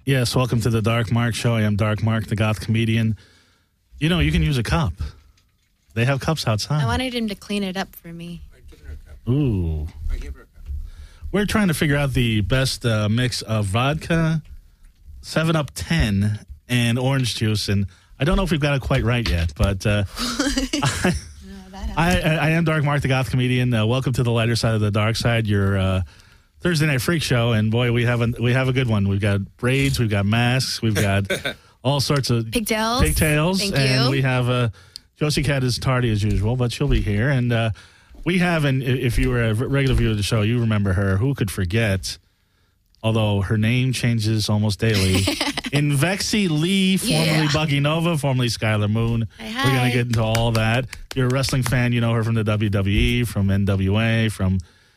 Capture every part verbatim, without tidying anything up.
Yes, welcome to the Dark Mark Show. I am Dark Mark, the goth comedian. You know, you can use a cup. They have cups outside. I wanted him to clean it up for me. I give her a cup. Ooh. I give her a cup. We're trying to figure out the best uh, mix of vodka, seven up ten, and orange juice. And I don't know if we've got it quite right yet, but uh, I, I, I am Dark Mark, the goth comedian. Uh, welcome to the lighter side of the dark side, your uh, Thursday Night Freak Show. And boy, we have a, we have a good one. We've got braids, we've got masks, we've got all sorts of pigtails. Pigtails. Thank and you. we have uh, Josie Cat is tardy as usual, but she'll be here. And uh, we have, and if you were a regular viewer of the show, you remember her. Who could forget? Although her name changes almost daily. Invexi Lee, formerly Yeah. Buggy Nova, formerly Skylar Moon. Hi, We're hi. going to get into all that. You're a wrestling fan. You know her from the W W E, from N W A, from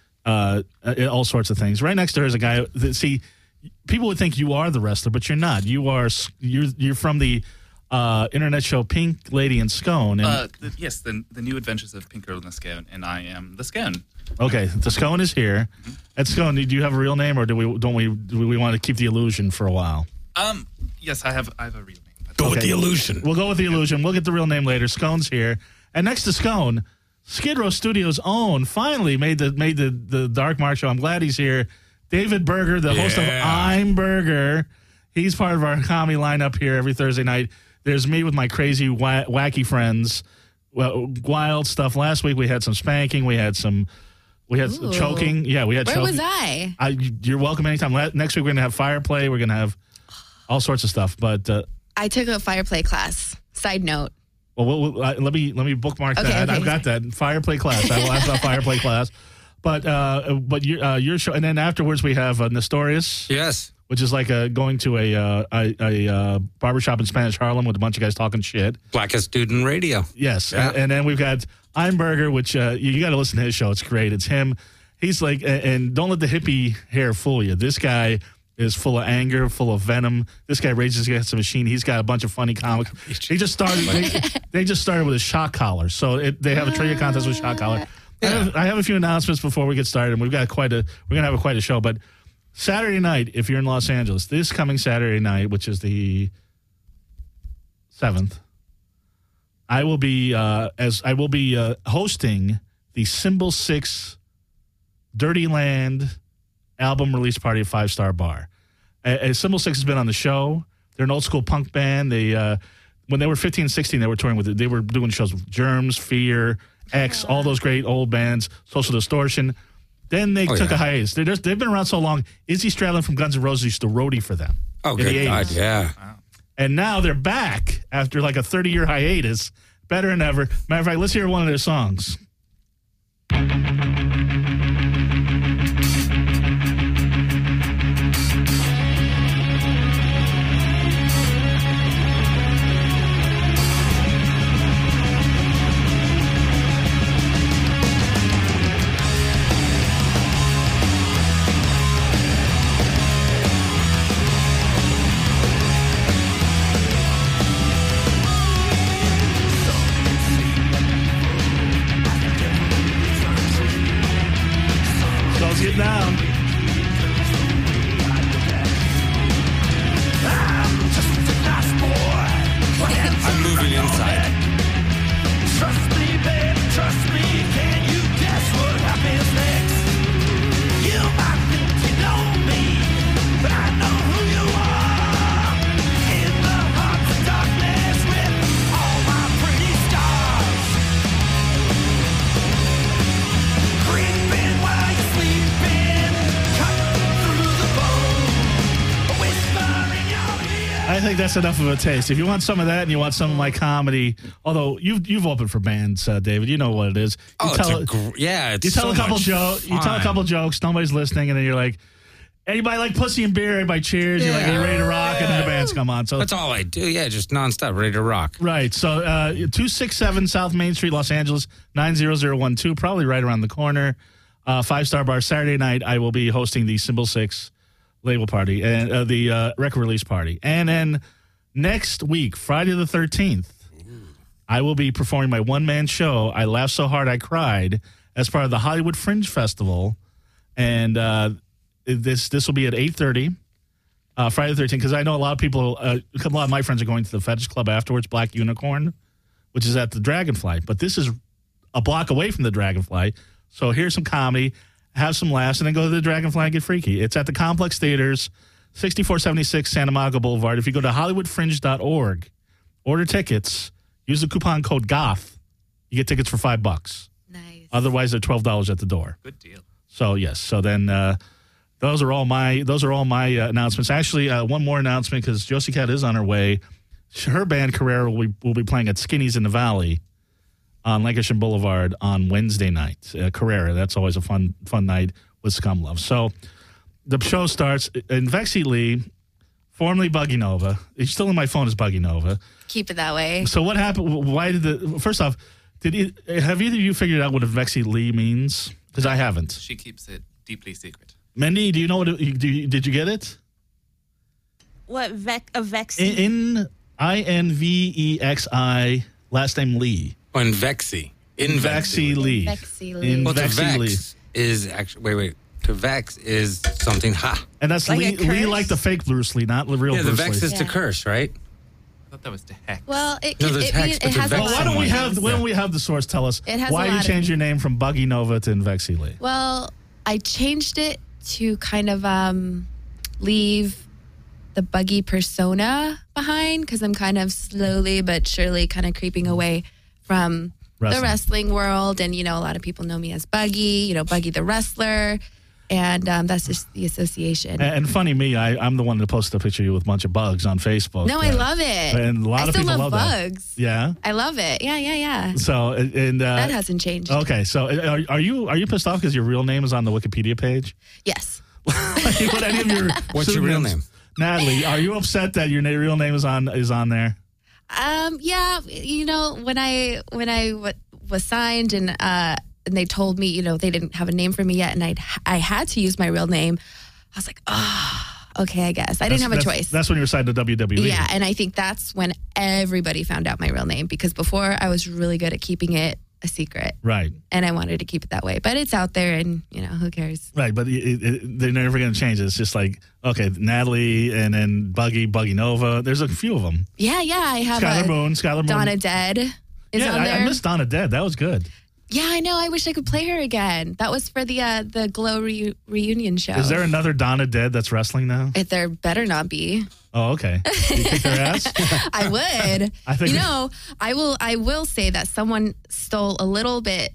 uh, uh, all sorts of things. Right next to her is a guy that, see, people would think you are the wrestler, but you're not. You are, you're, you're from the uh, internet show Pink Lady and Scone. And, Uh, the, yes, the, the new adventures of Pink Girl and the Scone, and I am the Scone. okay, the Scone is here. At Scone, do you have a real name, or do we don't we do we want to keep the illusion for a while? Um, yes, I have I have a real name. But Go with Okay. the illusion. We'll go with the illusion. We'll get the real name later. Scone's here, and next to Scone, Skid Row Studios' own finally made the made the the Dark Mark Show. I'm glad he's here. David Berger, the host of Yeah. I'm Burger. He's part of our comedy lineup here every Thursday night. There's me with my crazy wa- wacky friends, well, wild stuff. Last week we had some spanking. We had some. We had Ooh. choking. Yeah, we had Where choking. was I? I, you're welcome anytime. La- Next week we're gonna have fire play. We're gonna have all sorts of stuff. But uh, I took a fire play class. Side note. well, we'll, we'll uh, let me let me bookmark Okay, that. okay, I've got that fire play class. I will ask about fire play class. But uh, but your uh, your show, and then afterwards we have uh, Nestorius, Yes. which is like uh, going to a uh, a, a uh, barbershop in Spanish Harlem with a bunch of guys talking shit. Blackest dude in radio. Yes, Yeah. and, and then we've got I'm Burger, which uh, you, you got to listen to his show. It's great. It's him. He's like, and, and don't let the hippie hair fool you. This guy is full of anger, full of venom. This guy rages against the machine. He's got a bunch of funny comics. He just started. They, they just started with a shock collar. So it, they have a trivia contest with shock collar. I, have, I have a few announcements before we get started, and we've got quite a. We're gonna have a, quite a show. But Saturday night, if you're in Los Angeles, this coming Saturday night, which is the seventh, I will be uh, as I will be uh, hosting the Symbol Six Dirty Land album release party at Five Star Bar. Uh, uh, Symbol Six has been on the show. They're an old school punk band. They uh, when they were fifteen, sixteen, they were touring with it. They were doing shows with Germs, Fear, X, all those great old bands, Social Distortion. Then they Oh, took yeah. a hiatus. They're just, they've been around so long. Izzy Stradlin from Guns N' Roses used to roadie for them. Oh, in good the God, eighties. yeah. And now they're back after like a thirty-year hiatus, better than ever. Matter of fact, let's hear one of their songs. So let's get down. I'm moving inside. Trust me, babe, trust me. Can you guess what happens next? You might think you know me, but I know who you are. In the heart of darkness with all my pretty stars. Creeping while you're sleeping, cutting through the bone, a whisper in your ear. I think that's enough of a taste. If you want some of that and you want some of my comedy, although you've you've opened for bands, uh, David, you know what it is. You Oh, tell, it's a gr- yeah. It's you tell so a couple much jokes. You tell a fun. couple jokes. Nobody's listening, and then you're like, "Anybody like pussy and beer?" Everybody cheers. You're like, "Are you ready to rock?" And then the bands come on. So That's all I do. Yeah, just nonstop, ready to rock. right. So uh, two six seven South Main Street, Los Angeles nine zero zero one two. Probably right around the corner. Uh, Five Star Bar. Saturday night, I will be hosting the Symbol Six label party and uh, the uh, record release party, and then next week, Friday the thirteenth, I will be performing my one-man show, I Laughed So Hard I Cried, as part of the Hollywood Fringe Festival. And uh, this this will be at eight thirty. Uh, Friday the thirteenth, because I know a lot of people, uh, a lot of my friends are going to the Fetish Club afterwards, Black Unicorn, which is at the Dragonfly. But this is a block away from the Dragonfly. So here's some comedy, have some laughs, and then go to the Dragonfly and get freaky. It's at the Complex Theaters, sixty-four seventy-six Santa Monica Boulevard. If you go to hollywood fringe dot org, order tickets, use the coupon code GOTH, you get tickets for five bucks. Nice. Otherwise, they're twelve dollars at the door. Good deal. So, yes. So then uh, those are all my those are all my uh, announcements. Actually, uh, one more announcement because Josie Cat is on her way. Her band, Carrera, will be, will be playing at Skinny's in the Valley on Lancashire Boulevard on Wednesday night. Uh, Carrera, that's always a fun fun night with Scum Love. So the show starts in Vexy Lee, formerly Buggy Nova. It's still in my phone as Buggy Nova. Keep it that way. So what happened? Why did the first off? Did it, have either of you figured out what a Vexy Lee means? Because I haven't. She keeps it deeply secret. Mindy, do you know what? It, do you, did you get it? What vec a vex? In I N V E X I, last name Lee. On Vexy. In Vexy Lee. Vexy Lee. In Well, to Vexy Lee. vex is actually, wait, wait. To vex is something, ha. And that's Like Lee, a curse? Lee like the fake Bruce Lee, not the real Yeah, the Bruce vex Lee. is to Yeah. curse, right? I thought that was to hex. Well, it, No, it, there's it, hex, means- but it the has a vex lot Well, why of don't we meanings. have why don't we have the source tell us It has why a you lot of changed your name from Buggy Nova to Vexy Lee? Well, I changed it to kind of um, leave the buggy persona behind because I'm kind of slowly but surely kind of creeping away from Wrestling. the wrestling world. And, you know, a lot of people know me as Buggy, you know, Buggy the wrestler. And um, that's just the association. And, and funny me, I, I'm the one that posted a picture of you with a bunch of bugs on Facebook. no, I Uh, love it. And a lot I of still people love love that. bugs. Yeah. I love it. Yeah, yeah, yeah. So and uh, that hasn't changed. okay. So are, are you are you pissed off because your real name is on the Wikipedia page? Yes. Like, what any of your What's your real pseudonyms- name? Natalie, are you upset that your na- real name is on is on there? Um, yeah, you know, when I when I w- was signed and uh, and they told me, you know, they didn't have a name for me yet, and I I had to use my real name. I was like, oh, okay, I guess I didn't have a That's- choice. That's when you were signed to W W E. Yeah, and I think that's when everybody found out my real name because before I was really good at keeping it a secret, Right. and I wanted to keep it that way. But it's out there, and you know, who cares? Right, but it, it, they're never going to change it. It's just like, okay, Natalie and then Buggy, Buggy Nova. There's a few of them. Yeah, yeah, I have Skylar a Moon, Skylar Moon. Donna Dead is yeah, on I, there. I missed Donna Dead. That was good. Yeah, I know. I wish I could play her again. That was for the uh, the Glow reu- reunion show. Is there another Donna Dead that's wrestling now? If there better not be. Oh, okay. You kick their ass? I would. I think- you know, I will. I will say that someone stole a little bit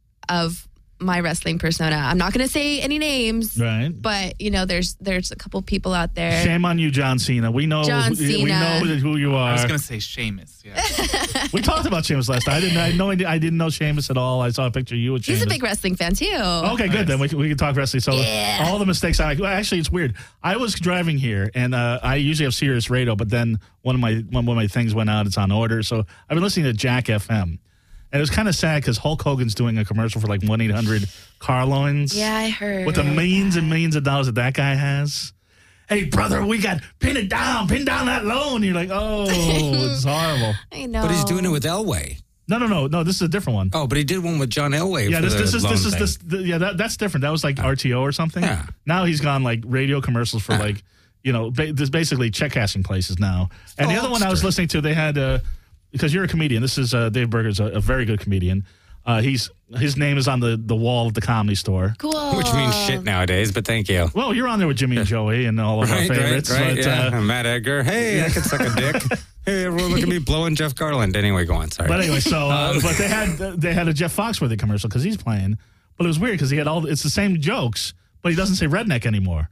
of my wrestling persona. I'm not going to say any names, Right. but you know, there's there's a couple people out there. Shame on you, John Cena. We know John we Cena. know who you I was are. going to say Seamus. Yeah. We talked about Sheamus last night. I didn't I know I didn't know Sheamus at all. I saw a picture of you with He's Sheamus. a big wrestling fan too. Okay, good. Then we can, we can talk wrestling. So Yeah. all the mistakes I well, actually it's weird. I was driving here and uh, I usually have Sirius Radio, but then one of my one of my things went out. It's on order, so I've been listening to Jack F M, and it was kind of sad because Hulk Hogan's doing a commercial for like one eight hundred car loans. Yeah, I heard. With the millions and millions of dollars that that guy has. Hey, brother, we got pin it down, pin down that loan. You're like, oh, it's horrible. I know. But he's doing it with Elway. No, no, no, no. This is a different one. Oh, but he did one with John Elway. Yeah, for this, the this is loan this is thing. this. The, yeah, that, that's different. That was like R T O or something. Yeah. Now he's gone like radio commercials for like, you know, ba- there's basically check cashing places now. And the other one I was Hulkster. listening to, they had uh, because you're a comedian. This is uh, Dave Berger's a, a very good comedian. Uh, he's his name is on the, the wall of the Comedy Store. Cool. Which means shit nowadays, but thank you. Well, you're on there with Jimmy and Joey and all of Right, our favorites. right, right. but, yeah. uh, Matt Edgar. Hey, I could suck a dick. Hey, everyone, look at me blowing Jeff Garland. Anyway, go on. Sorry. But anyway, so uh, but they had they had a Jeff Foxworthy commercial because he's playing. But it was weird because he had all it's the same jokes, but he doesn't say redneck anymore.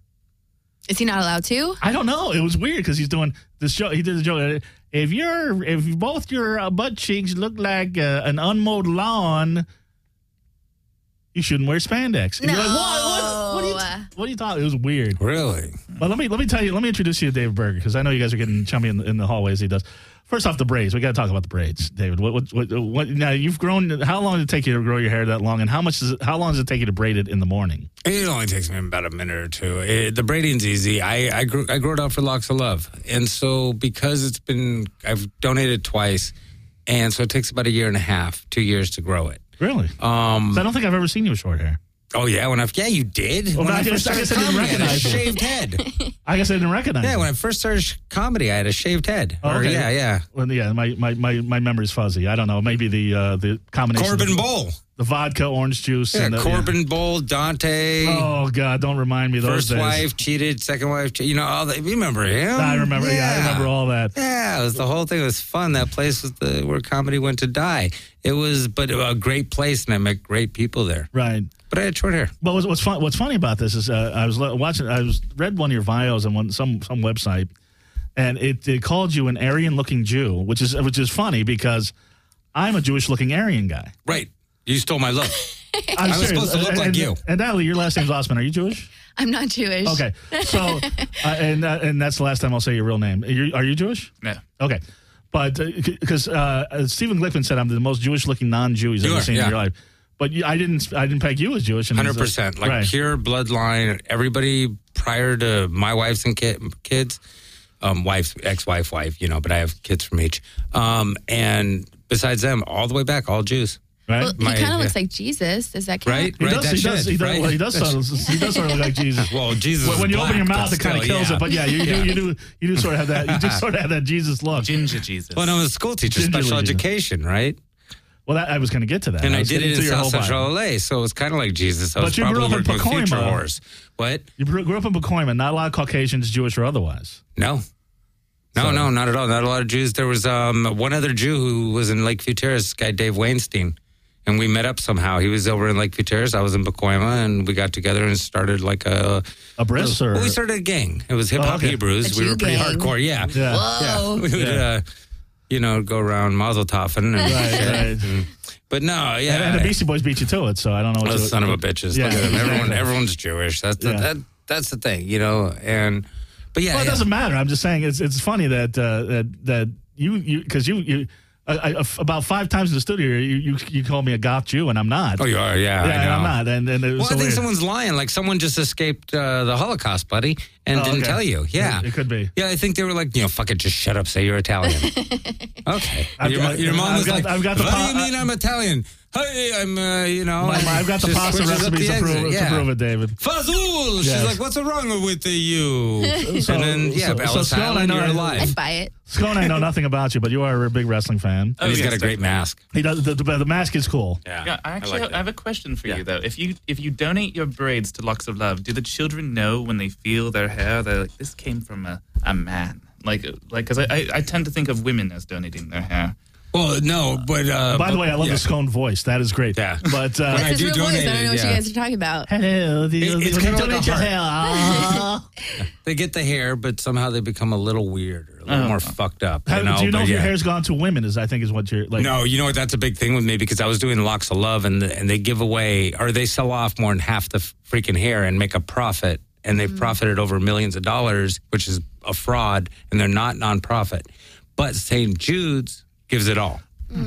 Is he not allowed to? I don't know. It was weird because he's doing this joke. He did the joke. If you're if both your uh, butt cheeks look like uh, an unmowed lawn, you shouldn't wear spandex. And you're like, what? What? What are you? No. What are you talking? It was weird. Really? But let me let me tell you. Let me introduce you to David Berger because I know you guys are getting chummy in the, in the hallways. He does. First off, the braids. We got to talk about the braids, David. What, what, what, what? Now you've grown. How long did it take you to grow your hair that long? And how much does it? How long does it take you to braid it in the morning? It only takes me about a minute or two. It, the braiding's easy. I I grew, I grew it out for Locks of Love, and so because it's been I've donated twice, and so it takes about a year and a half, two years to grow it. Really? Um, I don't think I've ever seen you with short hair. Oh yeah, when I yeah you did. Well, when I I guess- first I guess started I didn't comedy, I had a recognize you. shaved head. I guess I didn't recognize Yeah, you. when I first started sh- comedy, I had a shaved head. Oh, Or, okay. yeah, yeah. Well, yeah, my, my, my, my memory's fuzzy. I don't know. Maybe the uh, the combination. Corbin of the, Bowl. the vodka, orange juice. Yeah, and the, Corbin Bowl, Dante. Oh, God, don't remind me of those First days. wife cheated, second wife cheated. You know, all that. You remember him? I remember. Yeah. I remember all that. Yeah, it was the whole thing. It was fun. That place was the where comedy went to die. It was, but a great place, and I met great people there. Right. But I had short hair. But what's, what's fun? What's funny about this is uh, I was lo- watching. I was read one of your bios on one some some website, and it, it called you an Aryan-looking Jew, which is which is funny because I'm a Jewish-looking Aryan guy. Right. You stole my look. I'm I was supposed to look and, like and, you. And Natalie, your last name's Osman. Are you Jewish? I'm not Jewish. Okay. So, uh, and uh, and that's the last time I'll say your real name. Are you, are you Jewish? No. Okay. But because uh, uh, Stephen Glickman said I'm the most Jewish-looking non-Jew he's You ever are, seen yeah. in your life. But you, I didn't I didn't peg you as Jewish. and Hundred percent, like right. pure bloodline. Everybody prior to my wife's and kid, kids, um, wife's ex-wife, wife. You know, but I have kids from each. Um, and besides them, all the way back, all Jews. Right. Well, he My- kind of looks yeah. like Jesus. Does that count? Right? He Right, does. that He does. should, He does. right? well, He does. Sort of, he does sort of look like Jesus. Well, Jesus. When, when is you open your black, mouth, but it kind of still, kills yeah. it. But yeah, you, Yeah. do. You do. You do sort of have that. You just sort of have that Jesus look. Ginger Jesus. Well, I'm a school teacher, Gingerly special Jesus. education, right? Well, that, I was going to get to that. And I, was did getting it to in your South whole Central bio. L A, so it's kind of like Jesus. I But was you grew probably up in working with future Pacoima. horse. What? You grew grew up in Pacoima. Not a lot of Caucasians, Jewish or otherwise. No. No, So- no, not at all. Not a lot of Jews. There was um, one other Jew who was in Lakeview Terrace, this guy Dave Weinstein. And we met up somehow. He was over in Lakeview Terrace. I was in Pacoima, and we got together and started like a... A bris or Well, we started a gang. It was Hip Hop okay. Hebrews. A we were Jew pretty gang. hardcore, yeah. yeah. Whoa. We would, Yeah. uh, you know, go around Mazel Toffen. And Right, shit. right. And- but no, yeah. And, and the Beastie Boys beat you to it, so I don't know what Oh, you, son of a bitches. Yeah. Look at them. Everyone, everyone's Jewish. That's the, Yeah. that, that's the thing, you know. And but yeah, Well, it yeah. doesn't matter. I'm just saying it's it's funny that uh, that that you you because you you I, I, f- about five times in the studio you you you call me a goth Jew and I'm not. Oh, you are, yeah. yeah, I and know. I'm not. And and it was Well, so I think weird. someone's lying. Like someone just escaped uh, the Holocaust, buddy, and Oh, didn't okay. tell you. Yeah, It, it could be. yeah. I think they were like, you know, fuck it, just shut up, say you're Italian. Okay. I've your, got- your mom I've was got- like, I've got the what po- do you mean I'm Italian? Hey, I'm, uh, you know. My- my- I've got the just pasta switches up recipes the to prove, exit. to Yeah. prove it, David. Fazul. She's Yes. like, what's wrong with you? So- and then, yeah, so- but so Ellis Scone, I Island, know- you're I- alive. I'd buy it. Scone, I know nothing about you, but you are a big wrestling fan. Oh, And he's yes, got a great definitely. mask. He does. The, the, the mask is cool. Yeah, I actually like have, that. I have a question for Yeah. you though. If you if you donate your braids to Locks of Love, do the children know when they feel their hair? They're like, this came from a, a man. Like like because I, I I tend to think of women as donating their hair. Well, no, but. Uh, By the but- way, I love yeah. the Scone voice. That is great. Yeah. But uh, That's I his do real voice. I donate don't know it, what yeah. you guys are talking about. hello, the, It- it's the, kinda like donate a your heart. hair. Ah. They get the hair, but somehow they become a little weird or a little Oh. more fucked up. How- You know? do you know but if your yeah. hair's gone to women? Is I think is what you're like. No, you know what? That's a big thing with me because I was doing Locks of Love, and and they give away or they sell off more than half the freaking hair and make a profit, and they've profited over millions of dollars, which is a fraud, and they're not nonprofit. But Saint Jude's gives it all.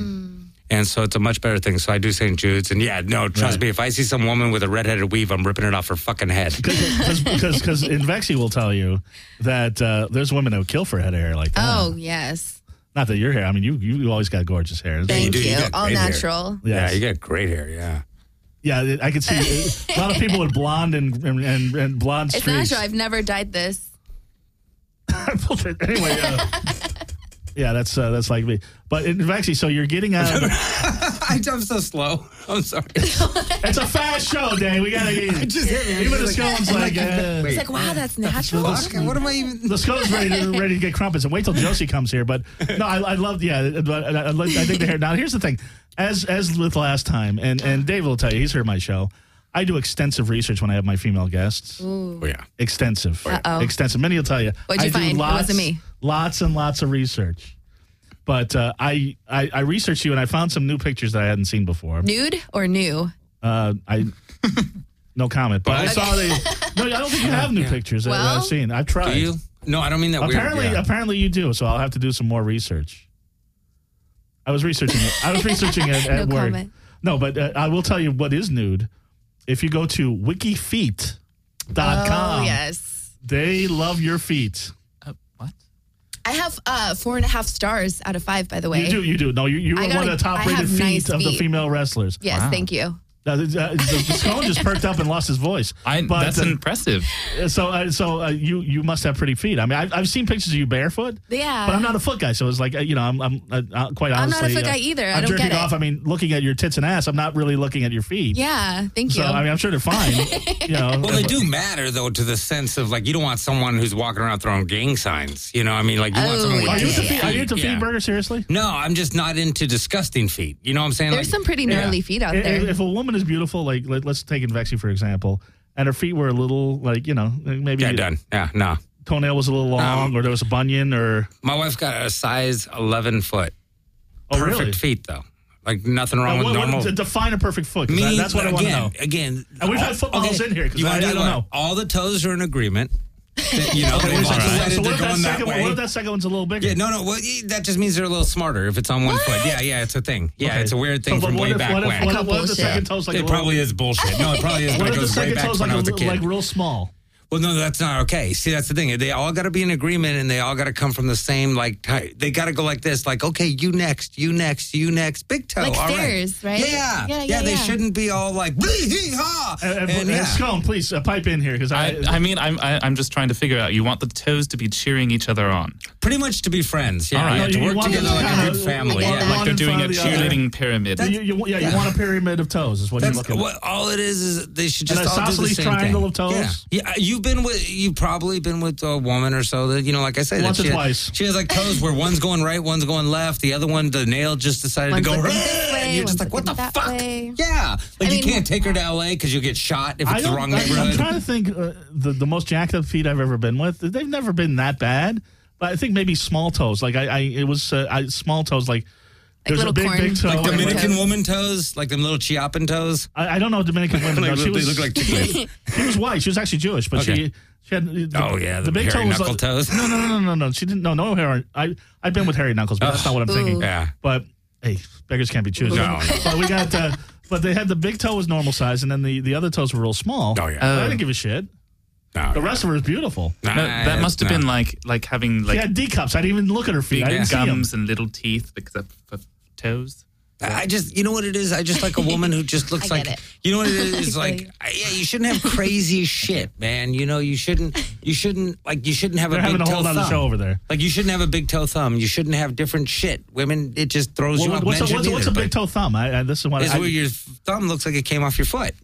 And so it's a much better thing. So I do Saint Jude's. And yeah, no, trust Right. me, if I see some woman with a redheaded weave, I'm ripping it off her fucking head. Because because Invexi will tell you that uh, there's women that would kill for a head of hair like that. Oh, yes. Not that your hair. I mean, you you always got gorgeous hair. Thank do, you you. got All great hair. natural. Yes. Yeah, you got great hair, yeah. Yeah, I could see a lot of people with blonde and and, and, and blonde It's streaks. natural. I've never dyed this. anyway, uh, yeah, that's uh, that's like me. But in Invexi, so you're getting out. Of, I'm so slow. I'm sorry. it's a fast show, Dave. We gotta get. just hit me. Even the It's like- scone's like. Uh, It's like, wow, that's natural. Fuck, what am I even? The scone's ready to, ready to get crumpets. And wait till Josie comes here. But no, I, I love, yeah, but I, I, I think the hair. Now, here's the thing. As as with last time, and, and Dave will tell you, he's heard my show. I do extensive research when I have my female guests. Oh, yeah. Extensive. Uh-oh. Extensive. Many will tell you. What'd you I do find? It Lots, wasn't me. Lots and lots of research. But uh, I, I I researched you, and I found some new pictures that I hadn't seen before. Nude or new? Uh, I no comment, but I Okay. saw the. No, I don't think you have new pictures that Well, I've seen. I've tried. Do you? No, I don't mean that Apparently, weird. Yeah. apparently you do. So I'll have to do some more research. I was researching it. I was researching it at No work. comment. No, but uh, I will tell you what is nude. If you go to wikifeet dot com, Oh, yes. they love your feet. Uh, what? I have uh, four and a half stars out of five, by the way. You do, you do. No, you, you I are got one a- of the top I rated have feet nice of the feet. female wrestlers. Yes, Wow. thank you. Uh, the, uh, the, the Scone just perked up and lost his voice. I, But, that's uh, impressive. So, uh, so uh, you you must have pretty feet. I mean, I've, I've seen pictures of you barefoot. Yeah. But I'm not a foot guy, so it's like uh, you know, I'm, I'm uh, uh, quite I'm honestly. not a foot uh, guy either. I I'm don't jerking get it. off. I mean, looking at your tits and ass. I'm not really looking at your feet. Yeah, thank So you. I mean, I'm sure they're fine. you know. Well, they do matter though, to the sense of like you don't want someone who's walking around throwing gang signs. You know, I mean, like you want Oh, someone with Are you into decent feet? Are you into yeah. feet, Burger? Seriously? No, I'm just not into disgusting feet. You know what I'm saying? There's Like, some pretty gnarly feet out If, there. if a woman is beautiful, like let, let's take Invexi for example, and her feet were a little like you know maybe yeah, done. Yeah, no. toenail was a little long, Um, or there was a bunion, or My wife's got a size eleven foot. oh Perfect really? feet though. Like nothing wrong Uh, with what, what- normal. define a perfect foot. 'Cause Me, that- that's what I want to again, know. Again, And we've had all- footballs in here, 'cause You I- wanna I tell you don't what, know. All the toes are in agreement. That, you know, Okay, they've wait, so, all so decided what they're if that going that second one? way. What if that second one's a little bigger? Yeah, no, no. Well, that just means they're a little smarter if it's on one foot. Yeah, yeah, it's a thing. Yeah, Okay. it's a weird thing So, but from what way if, back what if, when. What if, what if the Bullshit. second toe's like a it little, probably is bullshit. No, it probably is, What but if it the goes way second back toe's when like, I a, was a li- kid. like real small? Well, no, that's not okay. See, that's the thing. They all got to be in agreement, and they all got to come from the same, like, ty- they got to go like this, like, okay, you next, you next, you next, big toe. Like all stairs, right? Yeah. Yeah, yeah, They yeah. shouldn't be all like, hee-haw. And, and, And, and yeah. Scone, please uh, pipe in here because I, I, I mean, I'm I, I'm just trying to figure out. You want the toes to be cheering each other on, Pretty much to be friends. Yeah, All right. yeah, No, to you work want together them like to a good kinda- family. like Yeah. one like they're in doing front a of the other. cheerleading pyramid. you, you, yeah, you want a pyramid of toes is what That's you're looking what, all it is is they should just An all do the isosceles same triangle thing. of toes? Yeah. yeah, you've been with you've probably been with a woman or so that you know, like I said, Once that or she, twice. She has like toes where one's going right, one's going left. The other one, the nail just decided One's to go looking right. this way, and you're just one's like, what the looking that fuck? way. Yeah, like I you mean- can't take her to L A because you'll get shot if I it's the don't- wrong I, I'm neighborhood. trying to think uh, the, the most jacked up feet I've ever been with. They've never been that bad, but I think maybe small toes. Like I, I it was uh, I, small toes. Like there's little a big corn- big toe. like Corn Dominican toes. woman toes, like them little Chiapan toes. I, I don't know Dominican women. Like, no, she they was look like chiclets. she was white. She was actually Jewish, but Okay. she she had the, Oh, yeah, the, the big toe hairy was knuckle like, toes. No, no, no, no, no, no. She didn't. No, no hair. I I've been with hairy knuckles, but that's not what I'm thinking. Ooh. Yeah. But hey, beggars can't be choosers. No, no. But we got. Uh, but they had the big toe was normal size, and then the, the other toes were real small. Oh, yeah. I Oh. didn't give a shit. No, The rest of her is beautiful. nah, No, that must have nah. been like like having She like had D cups. I didn't even look at her feet. I big didn't see 'em. gums and little teeth except for toes. I just, you know what it is? I just like a woman who just looks I like, get it. you know what it is? It's I like, feel you. I- yeah, you shouldn't have crazy shit, man. You know, you shouldn't, you shouldn't, like, you shouldn't have They're a big having a toe whole thumb. other show over there. Like, you shouldn't have a big toe thumb. You shouldn't have different shit. Women, it just throws Well, you off. what's, a, Men what's, a, shouldn't what's a either, big toe thumb? I, I, this is what but It's I. where your thumb looks like it came off your foot.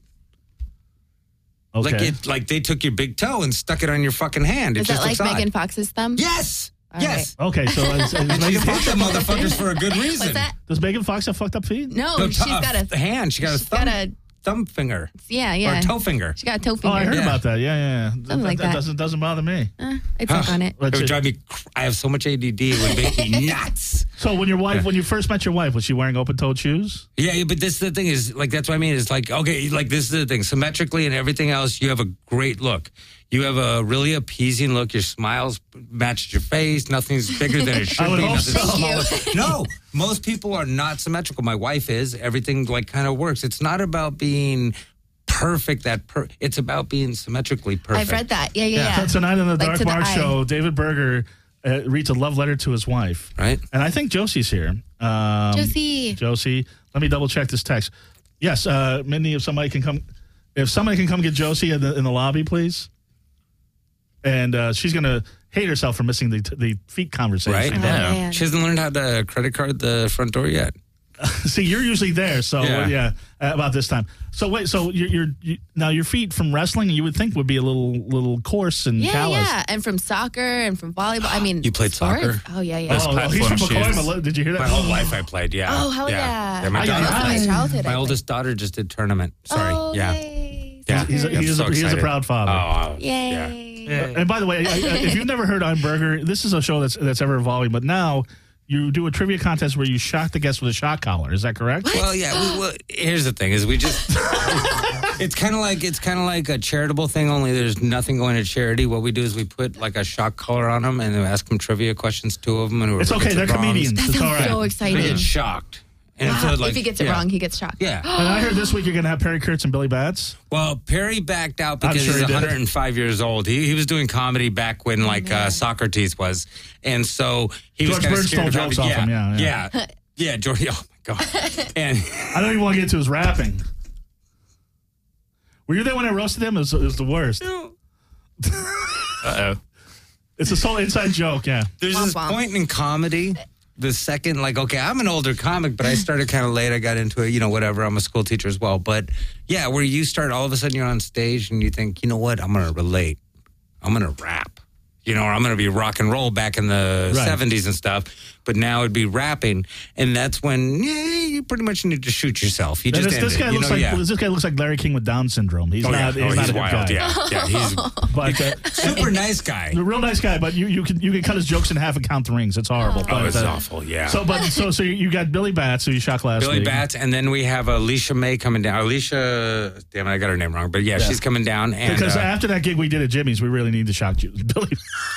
okay. Like it, like they took your big toe and stuck it on your fucking hand. It Is just that like looks odd. Megan Fox's thumb? Yes. All yes. Okay, so is, is And she Megan fucked Fox, them motherfuckers for a good reason. What's that? does Megan Fox have fucked up feet? No, No, she's to- got a hand. She got a she's thumb, got a thumb finger yeah or yeah. a toe finger. She got a toe Oh, finger. I heard Yeah. about that. Yeah, yeah. yeah. Something like that. doesn't doesn't bother me. Uh, I took on it. It Let's would see. drive me. Cr- I have so much A D D. It would make me nuts. So when your wife, when you first met your wife, was she wearing open-toed shoes? Yeah, yeah, but this is the thing is like that's what I mean. Is like okay, like this is the thing. Symmetrically and everything else, you have a great look. You have a really appeasing look. Your smiles match your face. Nothing's bigger than it should I would be. hope Nothing's so. smaller. Thank you. No, most people are not symmetrical. My wife is. Everything like kind of works. It's not about being perfect. That per- it's about being symmetrically perfect. I've read that. Yeah, yeah, yeah. So tonight on the Like Dark to the Mark eye. Show, David Berger uh, reads a love letter to his wife. Right. And I think Josie's here. Um, Josie. Josie. Let me double check this text. Yes, uh, Mindy, if somebody can come, if somebody can come get Josie in the, in the lobby, please. And uh, she's going to hate herself for missing the the feet conversation. Right. Oh, Yeah. man. She hasn't learned how to credit card the front door yet. See, you're usually there, so yeah, Yeah. uh, about this time. So wait, so you're, you're you, now your feet from wrestling, you would think would be a little little coarse and Yeah, callous. yeah, and from soccer and from volleyball. I mean, You played sports. soccer? Oh yeah, yeah. Those Oh, he's from platform shoes. Pacoima. Did you hear that? My whole life I played. Yeah. Oh, hell yeah. my I- daughter. I- That's my childhood. my I oldest daughter just did tournament. Sorry. Oh, yeah. yay. Yeah. He's a- I'm he is a- so he is a excited. proud father. Oh, Yay. yeah. And by the way, I, I, if you've never heard I'm Burger, this is a show that's that's ever evolving. But now you do a trivia contest where you shock the guest with a shock collar. Is that correct? Well, yeah. We, well, here's the thing: is we just. It's kind of like it's kind of like a charitable thing. Only there's nothing going to charity. What we do is we put like a shock collar on them and then ask them trivia questions. Two of them, and whoever It's okay. gets They're it wrong, comedians. That It's sounds all right. so They exciting. get shocked. And Wow. so, like, if he gets it yeah. wrong, he gets shocked. Yeah. And I heard this week you're going to have Perry Kurtz and Billy Bats. Well, Perry backed out I'm because sure he's he did. one hundred five years old. He he was doing comedy back when like uh, man. Socrates was, and so he George was kind of Burns scared stole of jokes having- off him, yeah, yeah, yeah, yeah. George. Oh my god. And I don't even want to get to his rapping. Were you there when I roasted him? It was, it was the worst. Uh-oh. It's a sole inside joke, yeah. There's Womp this womp. point in comedy, the second, like, okay, I'm an older comic, but I started kind of late. I got into it, you know, whatever. I'm a school teacher as well. But yeah, where you start, all of a sudden you're on stage and you think, you know what, I'm going to relate. I'm going to rap. You know, or I'm going to be rock and roll back in the Right. seventies and stuff. But now it'd be rapping. And that's when, yeah, you pretty much need to shoot yourself. You just This, end this it, guy you looks know, like yeah. this guy looks like Larry King with Down syndrome. He's Oh, not. yeah. He's Oh, not he's a good wild. guy. Yeah, yeah, he's But uh, super nice guy. a real nice guy. But you you can you can cut his jokes in half and count the rings. It's horrible. Oh, But, it's uh, awful, yeah. So, but so so you got Billy Batts, who you shot last Billy week. Batts, and then we have Alicia May coming down. Alicia, damn it, I got her name wrong, but yeah, Yeah. she's coming down. And Because uh, after that gig we did at Jimmy's, we really need to shock you, Billy.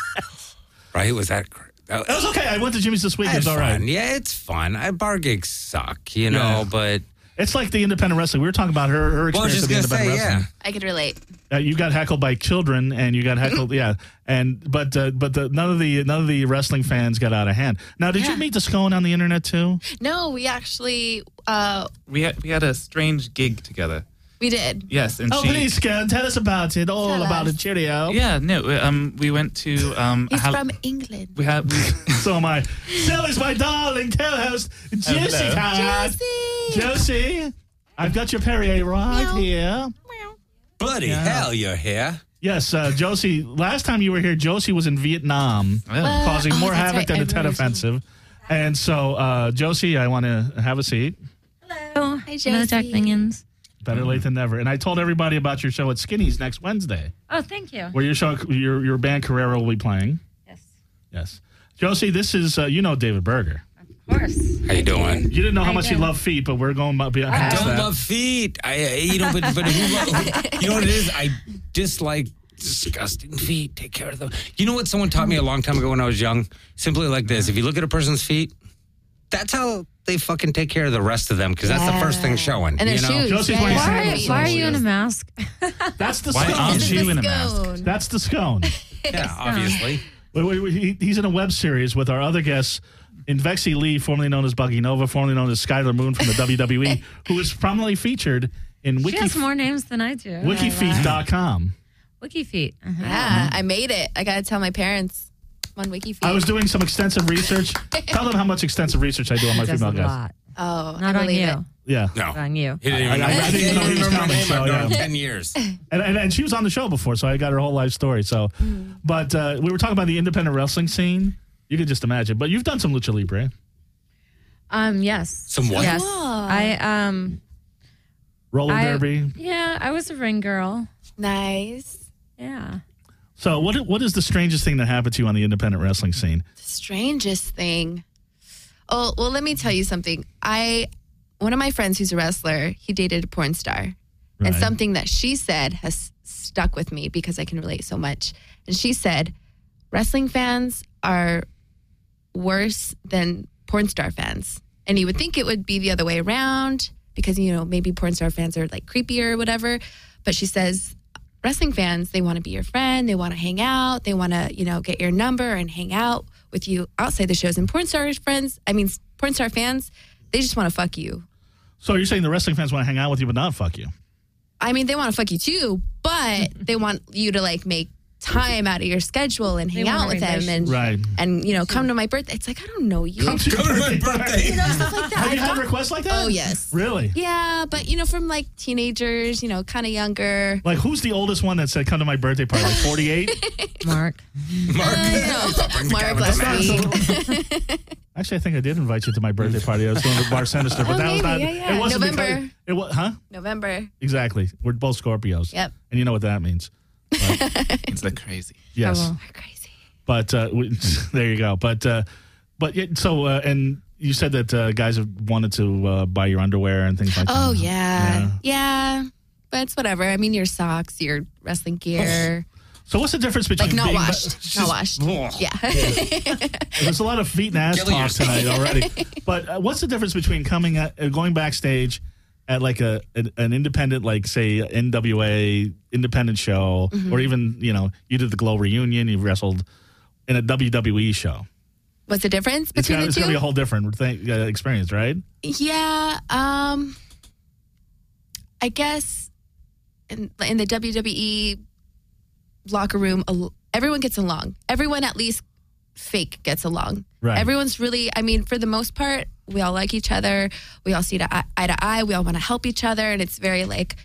right, was that? cr- That, That was okay. I went to Jimmy's this week. It It's was all right. fun. Yeah, it's fun. I, bar gigs suck, you know, Yeah. but It's like the independent wrestling. We were talking about her, her well, I was experience just of the gonna independent say, yeah. wrestling. I could relate. Uh, you got heckled by children, and you got heckled, yeah. And but uh, but the, none of the none of the wrestling fans got out of hand. Now, did you Yeah. meet the Scone on the internet too? No, we actually uh, We had we had a strange gig together. we did. Yes, and Oh, she. please, Scone, tell us about it. All Tell about us. it, cheerio. Yeah, no. Um, we went to um. He's Hal- from England. we had we, So am I. So is my darling co-host, Jessica. Josie. Josie, I've got your Perrier right Meow. here. bloody Yeah. hell, you're here. Yes, uh, Josie, last time you were here, Josie was in Vietnam, well, causing oh, more that's havoc right. than I the Tet remember Offensive. And so, uh, Josie, I want to have a seat. Oh, Hi, hello, Jack Josie. Minions. Better late than never. And I told everybody about your show at Skinny's next Wednesday, Oh, thank you. where your show, your your band Carrera will be playing. Yes, Yes, Josie, this is uh, you know David Berger. of course. How you doing? You didn't know how I much you do. love feet, but we're going about beyond I past don't that. love feet. I, I- you know, but but who, who, you know what it is? I dislike disgusting feet. Take care of them. You know what? Someone taught me a long time ago when I was young. Simply like this: if you look at a person's feet, that's how they fucking take care of the rest of them. Because that's the first thing showing. And their you know? shoes. Josie's yeah, wearing yeah. Why, sandals. why are you Yeah. in a mask? That's the Why Scone. aren't This is you the in a mask? scone. That's the Scone. Yeah, obviously. Wait, wait, wait, he- He's in a web series with our other guests, Invexi Lee, formerly known as Buggy Nova, formerly known as Skylar Moon from the W W E, who is prominently featured in She Wiki, has more names than I do. wikifeet dot com. Wikifeet. Uh-huh. Yeah, I made it. I got to tell my parents on WikiFeed. I was doing some extensive research. Tell them how much extensive research I do on my Does a female guests. lot. oh, Not I on believe you. it. Yeah. No. Not on you. He didn't even I- know. I- I didn't even know he was remember her coming, name. so, I've known him yeah. ten years. And, and, and she was on the show before, so I got her whole life story. So, But uh, we were talking about the independent wrestling scene. You could just imagine. But you've done some lucha libre. Um, yes. Some what? Yes. Cool. I um Roller I- derby. yeah, I was a ring girl. Nice. Yeah. So, what what is the strangest thing that happened to you on the independent wrestling scene? The strangest thing. Oh, well, let me tell you something. I, one of my friends who's a wrestler, he dated a porn star. Right. And something that she said has stuck with me because I can relate so much. And she said, wrestling fans are worse than porn star fans. And you would think it would be the other way around because, you know, maybe porn star fans are like creepier or whatever. But she says, wrestling fans, they want to be your friend. They want to hang out. They want to, you know, get your number and hang out with you outside the shows. And porn star friends, I mean, porn star fans, they just want to fuck you. So, you're saying the wrestling fans want to hang out with you, but not fuck you? I mean, they want to fuck you too, but they want you to like make time out of your schedule and hang They want out a with them and Right. and you know come to my birthday. It's like I don't know you. Come to your birthday party. Stuff like that. Have you I've had got- requests like that? Oh yes. Really? Yeah, but you know from like teenagers, you know, kind of younger. Like, who's the oldest one that said, come to my birthday party? Like forty-eight? Mark. Mark. Uh, Mark Leslie. Actually, I think I did invite you to my birthday party. I was doing the Bar Sinister, but Oh, that was not. maybe, yeah, yeah. It wasn't November. because it was, huh? November. Exactly. We're both Scorpios. Yep. And you know what that means. It's like crazy. Yes. Trouble. We're crazy. But uh, we, there you go. But uh, but yeah, so uh, and you said that uh, guys have wanted to uh, buy your underwear and things like that. Oh yeah. yeah, But it's whatever. I mean, your socks, your wrestling gear, So what's the difference between like not being, washed, not washed. Ugh. Yeah. There's a lot of feet and ass Killing talk yourself. tonight already. But uh, what's the difference between coming at, uh, going backstage at like a an, an independent, like say N W A independent show, Mm-hmm. or even you know you did the Glow reunion, you wrestled in a W W E show. What's the difference It's between gonna, it's the gonna be a two? whole different thing, uh, experience, right? Yeah. Um. I guess in, in the W W E locker room, a- everyone gets along. Everyone at least fake gets along. Right. Everyone's really, I mean, for the most part, we all like each other. We all see to eye, eye to eye. We all want to help each other. And it's very like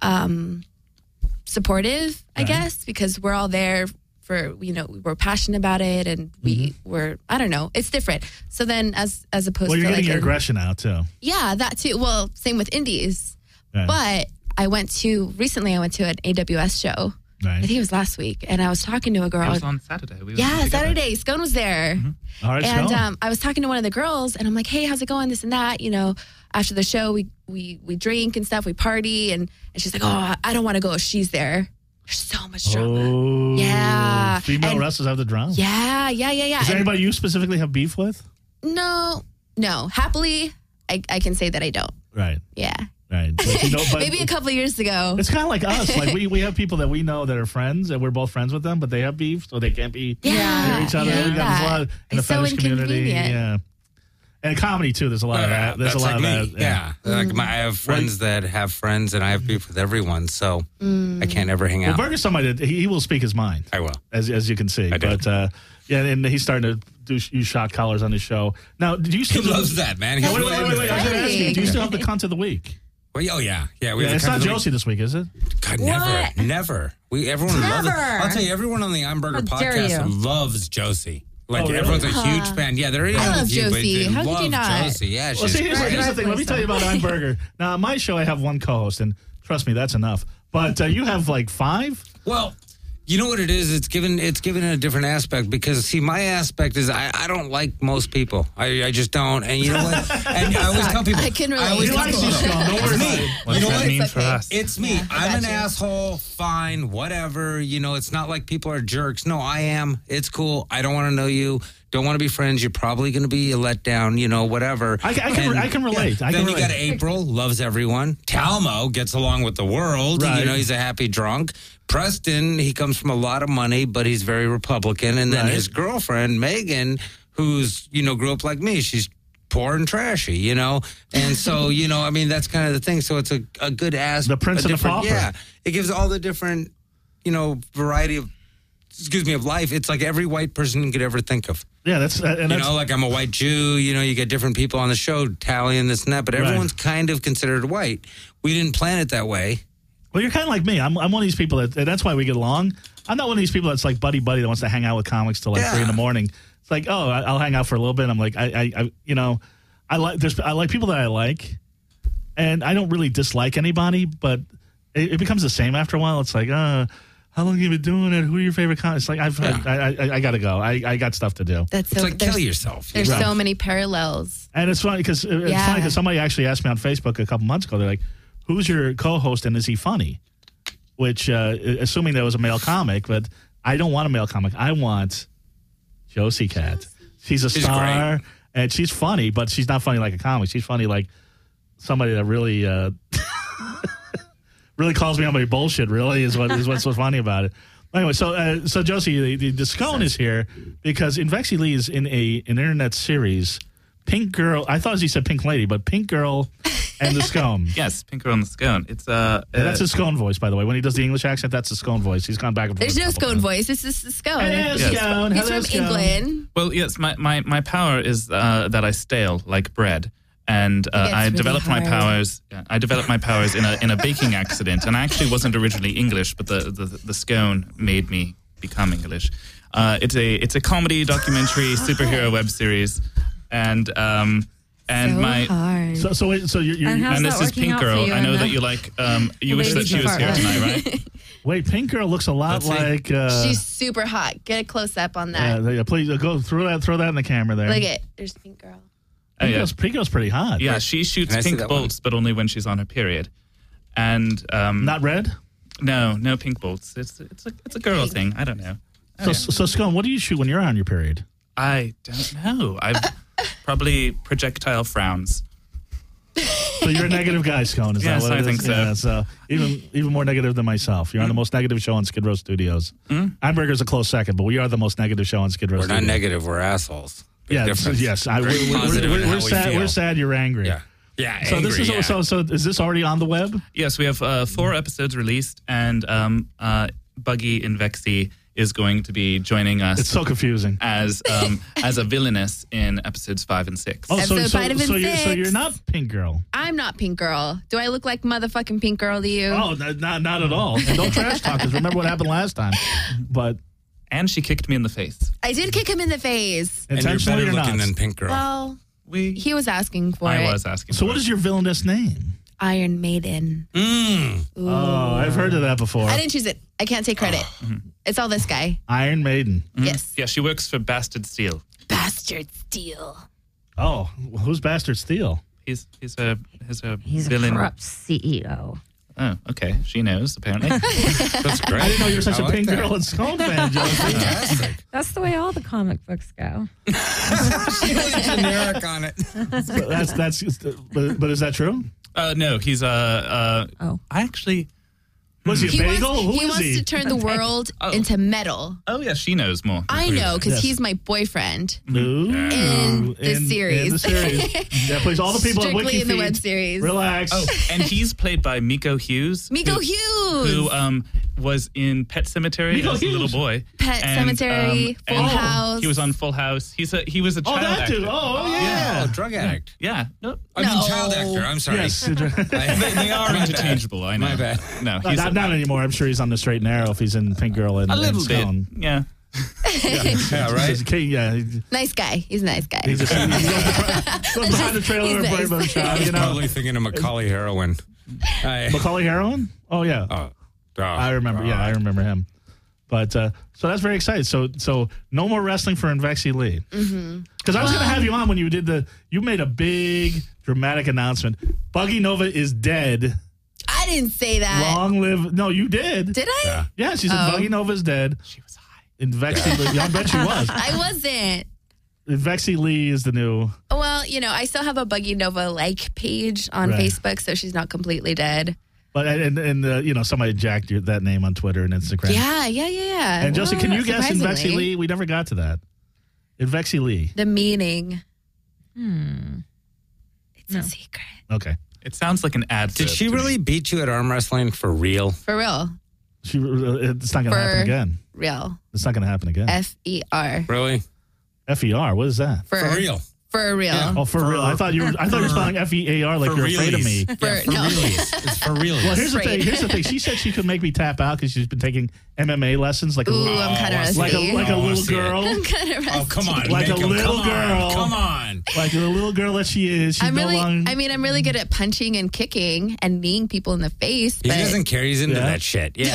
um, supportive, I Right. guess, because we're all there for, you know, we're passionate about it and we Mm-hmm. we're, I don't know, it's different. So then as as opposed Well, you're to getting like your a- aggression out too. yeah, that too. Well, same with indies. Right. But I went to, recently I went to an A W S show. I Right. think it was last week. And I was talking to a It girl. was on Saturday. We were Yeah, together. Saturday. Scone was there. All right, And so um, I was talking to one of the girls, and I'm like, "Hey, how's it going? This and that." You know, after the show, we we we drink and stuff, we party, and, and she's like, "Oh, I don't want to go. She's there. There's so much drama." oh, Yeah. female And- wrestlers have the drama. Yeah, yeah, yeah, yeah. Is there And- anybody you specifically have beef with? no, no. Happily, I, I can say that I don't. Right, Yeah, right. But, you know, but maybe a couple of years ago. it's kind of like us. Like we, we have people that we know that are friends, and we're both friends with them, but they have beef, so they can't be Yeah, near each other. yeah. We got there's a lot in the It's so fetish community. inconvenient. Yeah, and comedy too. There's a lot of that. There's That's a lot like of me. that. Yeah. Like my, I have friends that have friends, and I have beef with everyone, so I can't ever hang Well, out. Berger's somebody that he, he will speak his mind. I will. as as you can see. I do. But uh, yeah, and he's starting to do use shot collars on his show now. Did you He still loves that, man. He's Wait, really wait, wait, into wait, that. I was going to ask you. Do you Exciting. still have the cunt of the week? Well, oh yeah, yeah. We Yeah, have it's the not kind of- Josie this week, is it? God, never, What? never. We everyone loves it. Never. I'll tell you, everyone on the Hamburger How dare podcast you. loves Josie. Like Oh, really? everyone's a huge fan. Yeah, they're in I love with you, but Josie. they How could you love not? Josie. Yeah, Well, she's see, here's, great. here's the thing. Let me tell you about Hamburger. Now, on my show, I have one co-host, and trust me, that's enough. But uh, you have like five? Well, you know what it is? It's given it's given a different aspect because see, my aspect is I, I don't like most people. I, I just don't. And you know what? And I always tell people I can relate. I always He tell likes people, you, Sean. Don't worry it's about me. it. What You does know that what? mean It's for okay. us? It's me. Yeah, I I'm an got you. asshole. Fine, whatever. You know, it's not like people are jerks. No, I am. It's cool. I don't want to know you. Don't want to be friends. You're probably going to be a letdown. You know, whatever. I, I can, And- I can relate. I then can you got relate. April, loves everyone. Talmo gets along with the world. Right. You know, he's a happy drunk. Preston, he comes from a lot of money, but he's very Republican. And then Right. his girlfriend, Megan, who's, you know, grew up like me. She's poor and trashy, you know? And so, you know, I mean, that's kind of the thing. So it's a, a good ass. The prince a and the different- pauper. Yeah. It gives all the different, you know, variety of, excuse me, of life. It's like every white person could ever think of. Yeah, that's, uh, and You that's, know, like I'm a white Jew, you know, you get different people on the show, Tally and this and that, but Right. everyone's kind of considered white. We didn't plan it that way. well, you're kind of like me. I'm, I'm one of these people that, and that's why we get along. I'm not one of these people that's like buddy buddy that wants to hang out with comics till like Yeah. three in the morning. It's like, oh, I- I'll hang out for a little bit. I'm like, I, I, I you know, I like there's I like people that I like, and I don't really dislike anybody, but it, it becomes the same after a while. It's like, uh, how long have you been doing it? Who are your favorite comics? It's like I've, Yeah. I, I, I, I got to go. I, I got stuff to do. That's It's so like there's, kill yourself. there's Right. so many parallels. And it's funny because it's Yeah. funny because somebody actually asked me on Facebook a couple months ago. They're like, "Who's your co-host and is he funny?" Which, uh, assuming there was a male comic, but I don't want a male comic. I want Josie Cat. She's a She's star great. and she's funny, but she's not funny like a comic. She's funny like somebody that really, uh, really calls me on my bullshit. Really is what is what's so funny about it. Anyway, so uh, so Josie, the, the, the scone is here because Invexi Lee is in a an internet series, Pink Girl. I thought he said Pink Lady, but Pink Girl and the Scone. Yes, Pinker on the Scone. It's uh, And that's uh, his Scone voice, by the way. When he does the English accent, that's the Scone voice. He's gone back and forth. There's a no couple Scone times. voice. It's just the Scone. Hello, Yes. Scone. He's Hello, from Scone. England. well, yes. My, my, my power is uh, that I stale like bread, and uh, gets I really developed my hard. powers. Yeah, I developed my powers in a in a baking accident, and I actually wasn't originally English, but the the, the scone made me become English. Uh, it's a it's a comedy documentary superhero web series, and um and so my. hard. So, so, wait, so you're, you're, And how's And that this is working Pink out for Girl. you I know in that the- you like. Um, you wish that ladies she was here department? tonight, right? wait, Pink Girl looks a lot Let's see. like. Uh, She's super hot. Get a close up on yeah, that. yeah, please uh, go throw that throw that in the camera there. Look at there's Pink Girl. Oh, Pink, yeah. Girl's, Pink Girl's pretty hot. Yeah, she shoots Can I see pink that one? bolts, but only when she's on her period. And um, Not red. no, no pink bolts. It's it's a it's a girl thing. I don't know. So, so Scone, what do you shoot when you're on your period? I don't know. I've probably projectile frowns. So you're a negative guy, Scone. Is Yes, that what I it think is? so. Yeah, so even even more negative than myself. You're on the most negative show on Skid Row Studios. Mm. Hamburger's a close second, but we are the most negative show on Skid Row We're Studios. not negative. We're assholes. Big Yeah, difference. yes. I, Very we're, we're, positive we're, in how we're we sad. feel. We're sad. You're angry. Yeah. Yeah, So angry, this is yeah. so so is this already on the web? Yes, we have uh, four episodes released, and um, uh, Buggy in Vexy is going to be joining us It's so confusing. as um, as a villainess in episodes five and six. Oh, so Episode so, five and so, you're, so six. you're not Pink Girl. I'm not Pink Girl. Do I look like motherfucking Pink Girl to you? Oh, not not, not at all. And don't trash talk because remember what happened last time. But And she kicked me in the face. I did kick him in the face. And you're intentionally better or looking not. than Pink Girl. Well, We. he was asking for I it. was asking. So for what it. is your villainous name? Iron Maiden. Mm. Oh, I've heard of that before. I didn't choose it. I can't take credit. It's all this guy. Iron Maiden. Yes. Yeah, she works for Bastard Steel. Bastard Steel. Oh, who's Bastard Steel? He's he's a he's a He's a villain. corrupt C E O. Oh, okay. She knows apparently. That's great. I didn't know you were such I a like Pink that. Girl and Scone fan, Josie. Fantastic. That's the way all the comic books go. She went generic on it. But that's that's. But, but is that true? uh, no, he's uh, uh Oh. I actually. Was he a He bagel? wants, Who he is wants he? to turn the world Oh. into metal. Oh yeah, she knows more. I know because Yes. he's my boyfriend. Ooh. In the series. In the series. Yeah, please. All the people Strictly at Wiki in the web series. Relax. Oh, and he's played by Miko Hughes. Miko who, Hughes. who um was in Pet Cemetery Miko as a little Hughes. boy. Pet And, Cemetery, Full and House. He was on Full House. He's a he was a Oh, child that actor. dude. Oh, yeah. Oh, drug addict. Yeah. No, I mean, No. child actor. I'm sorry. Yes. they, they are My bad. interchangeable. I know. My bad. No, not, he's not, not anymore. I'm sure he's on the straight and narrow if he's in Pink Girl and, a and little bit. Scone. Yeah. Yeah, right? He's a- yeah, he's Nice guy. He's a nice guy. he's just, he goes, goes behind the trailer He's of a Brave nice. Motor Shop, I was you know. probably thinking of Macaulay Heroin. I, Macaulay Heroin? Oh, yeah. oh, oh, I remember. Yeah, I remember him. But uh, so that's very exciting. So so no more wrestling for Invexi Lee. Because Mm-hmm. I was going to have you on when you did the. You made a big dramatic announcement. Buggy Nova is dead. I didn't say that. Long live. No, you did. Did I? Yeah. Yeah, she said Oh. Buggy Nova is dead. She was high. Invexi Lee. Yeah, I bet she was. I wasn't. Invexi Lee is the new. Well, you know, I still have a Buggy Nova like page on Right. Facebook, so she's not completely dead. But and and uh, you know somebody jacked your, that name on Twitter and Instagram. Yeah, yeah, yeah, yeah. And Josie, can you guess Surprisingly. Invexi Lee? We never got to that. Invexi Lee. The meaning. Hmm. It's No. a secret. Okay. It sounds like an ad. Did to- she to me. really beat you at arm wrestling for real? For real. She, uh, it's not going to For- happen again. Real. It's not going to happen again. F E R. Really? F E R. What is that? For, For real? For real. Yeah. Oh, for, real. I thought you were. I thought you were spelling F E A R like For you're afraid of me. realies. For, Yeah, for no. realies. It's for realies. Well, here's the Afraid. thing. Here's the thing. She said she could make me tap out because she's been taking M M A lessons like a Ooh, little, I'm kind of Oh, like a rusty. like a Oh, I little see it. girl, I'm kind of rusty. Oh, come on. Like a make 'em. little Come on, girl. Come on. like the little girl that she is. She's I'm no really, longer. I mean, I'm really good at punching and kicking and kneeing people in the face. He But doesn't care. He's into Yeah. that shit. Yeah.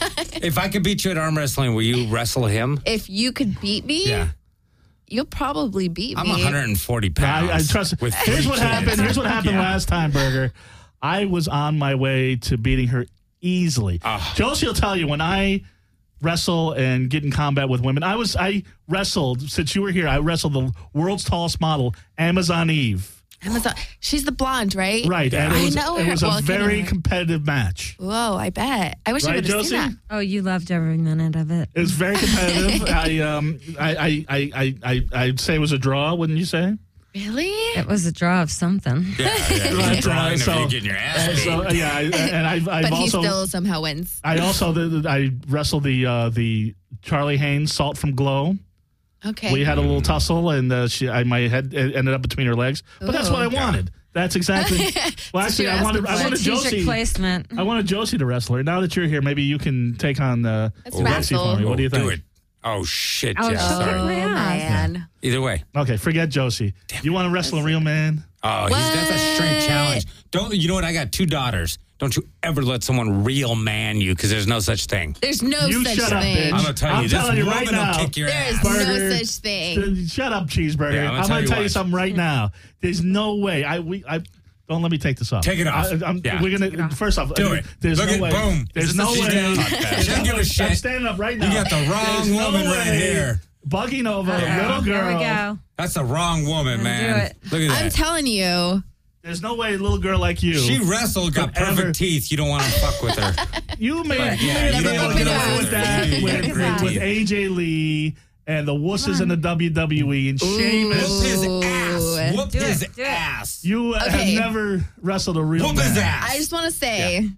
If I could beat you at arm wrestling, will you wrestle him? if you could beat me, Yeah. you'll probably beat I'm me. one hundred forty pounds. I, I trust. With Here's three what kids. happened. Here's what happened Yeah. last time, Burger. I was on my way to beating her easily. Ah. Josie will tell you when I wrestle and get in combat with women. I was I wrestled since you were here. I wrestled the world's tallest model, Amazon Eve. Amazon. She's the blonde, right? Right, and it I was, know it her. was Well, a I kinda very know. competitive match. Whoa, I bet. I wish I Right, would have Josie? seen that. Oh, you loved every minute of it. It was very competitive. I um I I, I I I I'd say it was a draw, wouldn't you say? Really? It was a draw of something. Yeah, yeah. Right, You're drawing uh, if so- you're getting your ass Uh, beat. so uh, yeah, I, and I've, I've But he also still somehow wins. I also the, the- I wrestled the uh, the Charlie Haynes Salt from Glow. Okay. We had a little tussle, and uh, she I my head ended up between her legs. But that's Ooh. what I wanted. That's exactly. Well, actually, you I asked wanted for. I wanted Strategic Josie. placement. I wanted Josie to wrestle her. Now that you're here, maybe you can take on uh, Let's Lexi wrestle. for me. What do you think? Do it. Oh, shit, Oh, Jeff. she'll Sorry. kick my Oh, ass. man. Either way. Okay, forget Josie. You want to wrestle a real man? Oh, he's, that's a straight What? challenge. Don't you know what? I got two daughters. Don't you ever let someone real man you, because there's no such thing. There's no You such shut up, thing. bitch. I'm gonna tell I'm you, this telling you woman right will now. kick your There is ass. Burger. no such thing. Shut up, cheeseburger. Yeah, I'm gonna I'm tell going you to tell you what. something right now. There's no way. I we I don't let me take this off. Take it off. I, I'm, Yeah. We're gonna first off. Do I mean, it. There's Look no at- way. boom. There's Is no this a way. she's dead? She doesn't give a I'm shit. standing up right now. You got the wrong There's no woman right way. here. Buggy Nova, Yeah. little girl. There we go. That's the wrong woman, do man. it. Look at I'm that. telling you. There's no way a little girl like you. She wrestled, got Could perfect ever- teeth. You don't want to fuck with her. you may, Right, you yeah, may you have been don't able wanna to get get away away with with that it. with, Yeah, with, great with teeth. A J Lee and the wusses in the W W E, and Sheamus. Whoop his ass. Whoop Do it, his do it. ass. You uh, Okay. have never wrestled a real Whoop his man. ass. I just want to say,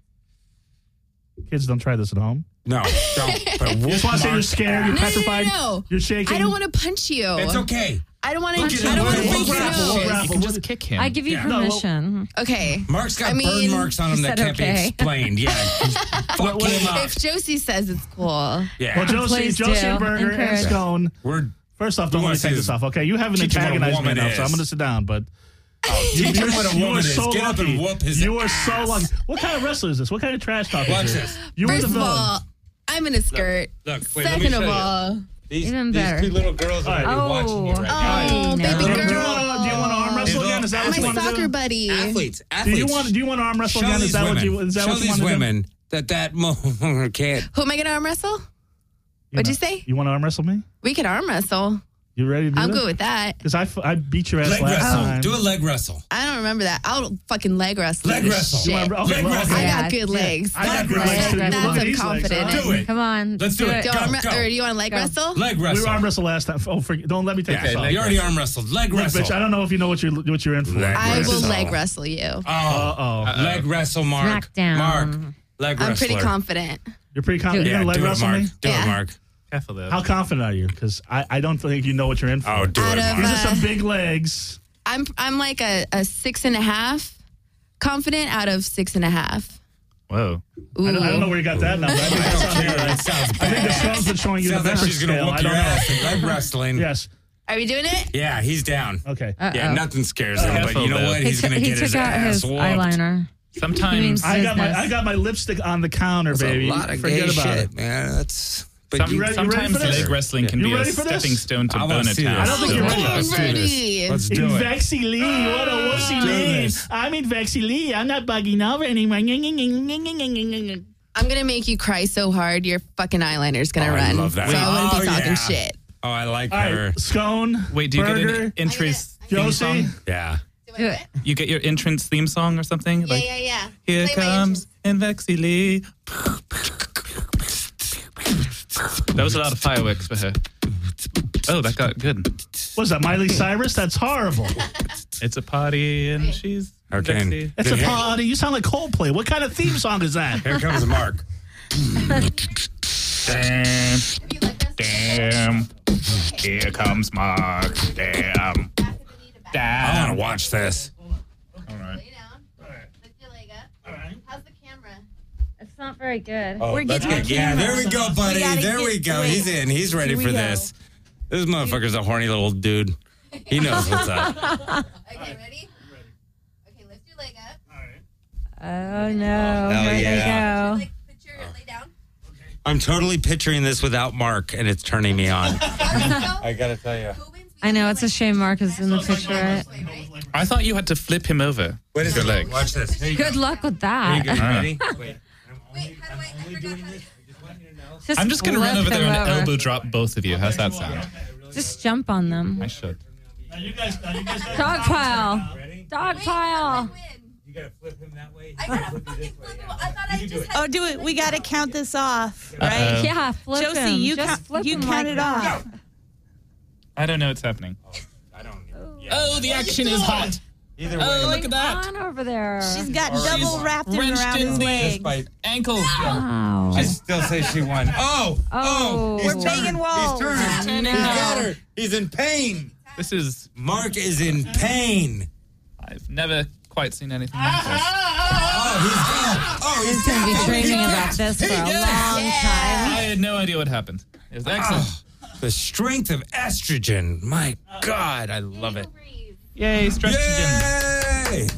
Kids, don't try this at home. No, don't. But You just want to say you're Mark's scared, you're no, no, no, petrified, no. you're shaking. I don't want to punch you. It's okay. I don't want Look to. at I don't him. want to We'll break your grapple, we'll nose. grapple. You can just kick him. I give you Yeah. No, well- permission. Okay. Mark's got I mean, burn marks on him you that said can't be okay. explained. Yeah. Fuck him up. If Josie says it's cool, Yeah. Well, Josie, Please Josie do. and Burger and Encourage. Scone. We're First off, don't We let wanna me take see this this. off, okay? You haven't Teach him what a antagonized me woman enough, so I'm is. going to sit down, but teach him what a you woman are is. so Get up lucky. and whoop his You are ass. so lucky. What kind of wrestler is this? What kind of trash talk Watch is this. You were first the of villain. all, I'm in a skirt. Look, wait, let me Second show of you. all, These, Even these better. two little girls are All already right. watching you right oh, no. baby Do you, girl. do you want to do you want to arm wrestle again? Is that what I'm you a want to soccer do? buddy. now. Athletes, Do athletes. you want do you want to arm wrestle Show again? Is these that what women. you is that Show what you these want to do? women that that mo- can't. Who am I going to arm wrestle? What'd you say? You want to arm wrestle me? We could arm wrestle. You ready to do I'm that? good with that. Because I, f- I beat your ass Leg last wrestle. time. Do a leg wrestle. I don't remember that. I'll fucking leg wrestle. Leg this wrestle. shit. You wanna- okay, Leg well, wrestle. I Yeah. got good legs. I got Leg good legs wrestle. too. That's Look at I'm these legs. confident Do it. Come on. Let's do it. Do, Go, arm re- go. or do you want to leg Go. wrestle? Leg We wrestle. were arm wrestle last time. Oh, forget, don't let me take Okay, this off. you already arm wrestled. Leg Look, wrestle. bitch, I don't know if you know what you're what you're in for. Leg I will wrestle. leg wrestle you. Oh, Uh-oh. leg wrestle, Mark. Smackdown. Mark. Leg I'm wrestler. pretty confident. You're pretty confident. Yeah, You're gonna leg do it, wrestle Mark. me? Do Yeah. it, Mark. Careful though. How confident are you? Because I, I don't think you know what you're in for. Oh, do Out it, of, Mark. These are uh, some big legs. I'm I'm like a, a six and a half confident out of six and a half. Whoa. Ooh. I don't, I don't know where you got that number. I think, I that don't sounds care. right. It sounds I think the bad. Stones been showing you Sounds the like metric she's gonna scale. whoop I don't your know. ass in leg wrestling. Yes. Are we doing it? Yeah, he's down. Okay. Yeah, nothing scares him, but Careful, you know though. what? He, He's t- gonna he get took his out ass his whooped. eyeliner. Sometimes. I got my business. I got my lipstick on the counter, That's baby. a lot of Forget gay about shit, it. man. That's. But Some, you, ready- you ready sometimes for this? leg wrestling can You be a ready for this? stepping stone to I wanna see Bonatown. this. I don't think you're ready. I'm Let's do ready. this. Let's In do it. Vexy Lee, what a wussy Let's do name. this. I'm in Vexy Lee. I'm not bugging over anyone. I'm gonna make you cry so hard your fucking eyeliner's gonna Oh, I run. love that. So I wouldn't Oh, be talking yeah. shit. Oh, I like All her. right, Scone. Wait, do you Burger, get an entrance theme Josie. song? Yeah. Do it. You get your entrance theme song or something? Like, yeah, yeah. Here comes Invexy Lee. That was a lot of fireworks for her. Oh, that got good. What's that, Miley Cyrus? That's horrible. It's a party and she's Okay. Invexy. It's a Here- party. You sound like Coldplay. What kind of theme song is that? Here comes Mark. Damn, damn. Here comes Mark. Damn. I want Damn. to watch this. All right. Lay down. Lift your leg up. How's the camera? It's not very good. Oh, We're let's getting get- yeah, there we go, buddy. We gotta there get- we go. wait. He's in. He's ready Here we for go. this. This motherfucker's a horny little dude. He knows what's up. Okay, ready? Okay, lift your leg up. Oh no. Hell Here yeah. they Like, put your lay down. I'm totally picturing this without Mark, and it's turning me on. I gotta tell you. go. I know it's a shame Mark is in the picture. Right? I thought you had to flip him over. What is Your it? leg. Watch this. Here you go. Good luck with Here you that. go. Ah. Ready? Wait. Wait, how do I, I forgot how to. Just I'm just gonna run flip over there him and over. elbow drop both of you. How's that sound? Just jump on them. I should. Now you guys, now you guys Dog pile. Ready? Dog pile. You gotta flip him that way. I gotta fucking flip him. I thought I just had. Oh, do it. We got to count this off, Uh-oh. right? Yeah, flip Josie, him. you Just count- flip you him count like it that. off. I don't know what's happening. I don't. Oh, the action is hot. Either way. Oh, look at that. On over there. She's got Or double she's wrapped him wrenched around in his the- leg. By, Ankle. Wow. I still say she won. Oh, Oh. he's We're turned. banging walls. He's turning. Turning He's now. got her. He's in pain. This is. Mark is in pain. I've never quite seen anything like this. Oh, he's down. Oh, he's He's going to be down. dreaming about this for a long time. I had no idea what happened. It was excellent. The strength of estrogen. My God, I love it. Yay, estrogen. Yay!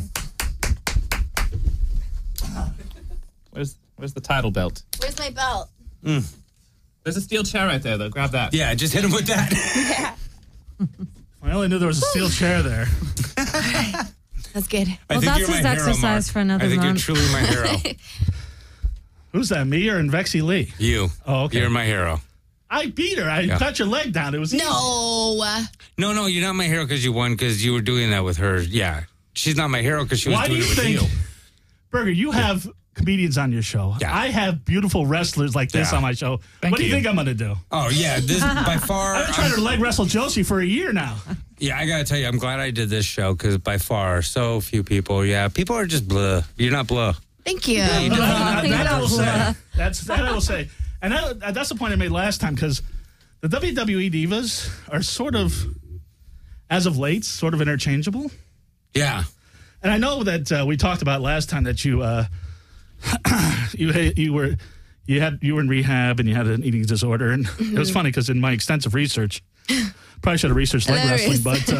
Where's Where's the title belt? Where's my belt? There's a steel chair right there, though. Grab that. Yeah, just hit him with that. I only knew there was a steel chair there. That's good. I Well, think that's you're my his hero, exercise Mark. for another I think month. you're truly my hero. Who's that, me or Vexy Lee? You. Oh, okay. You're my hero. I beat her. I Yeah. cut your leg down. It was easy. No. No, no, you're not my hero because you won because you were doing that with her. Yeah. She's not my hero because she was Why do doing you it with think, you. Burger, you have comedians on your show. Yeah. I have beautiful wrestlers like this Yeah. on my show. Thank what do you you. think I'm going to do? Oh yeah, this by far. I've been trying I'm- to leg wrestle Josie for a year now. yeah, I gotta tell you, I'm glad I did this show because by far, so few people. Yeah, people are just blah. You're not blah. Thank you. you No, doing? that, that I will say. Blah. That's that I will say. And that, that's the point I made last time because the W W E divas are sort of, as of late, sort of interchangeable. Yeah. And I know that uh, we talked about last time that you uh, you you were you had you were in rehab and you had an eating disorder, and it was funny because in my extensive research, probably should have researched leg Hilarious. wrestling,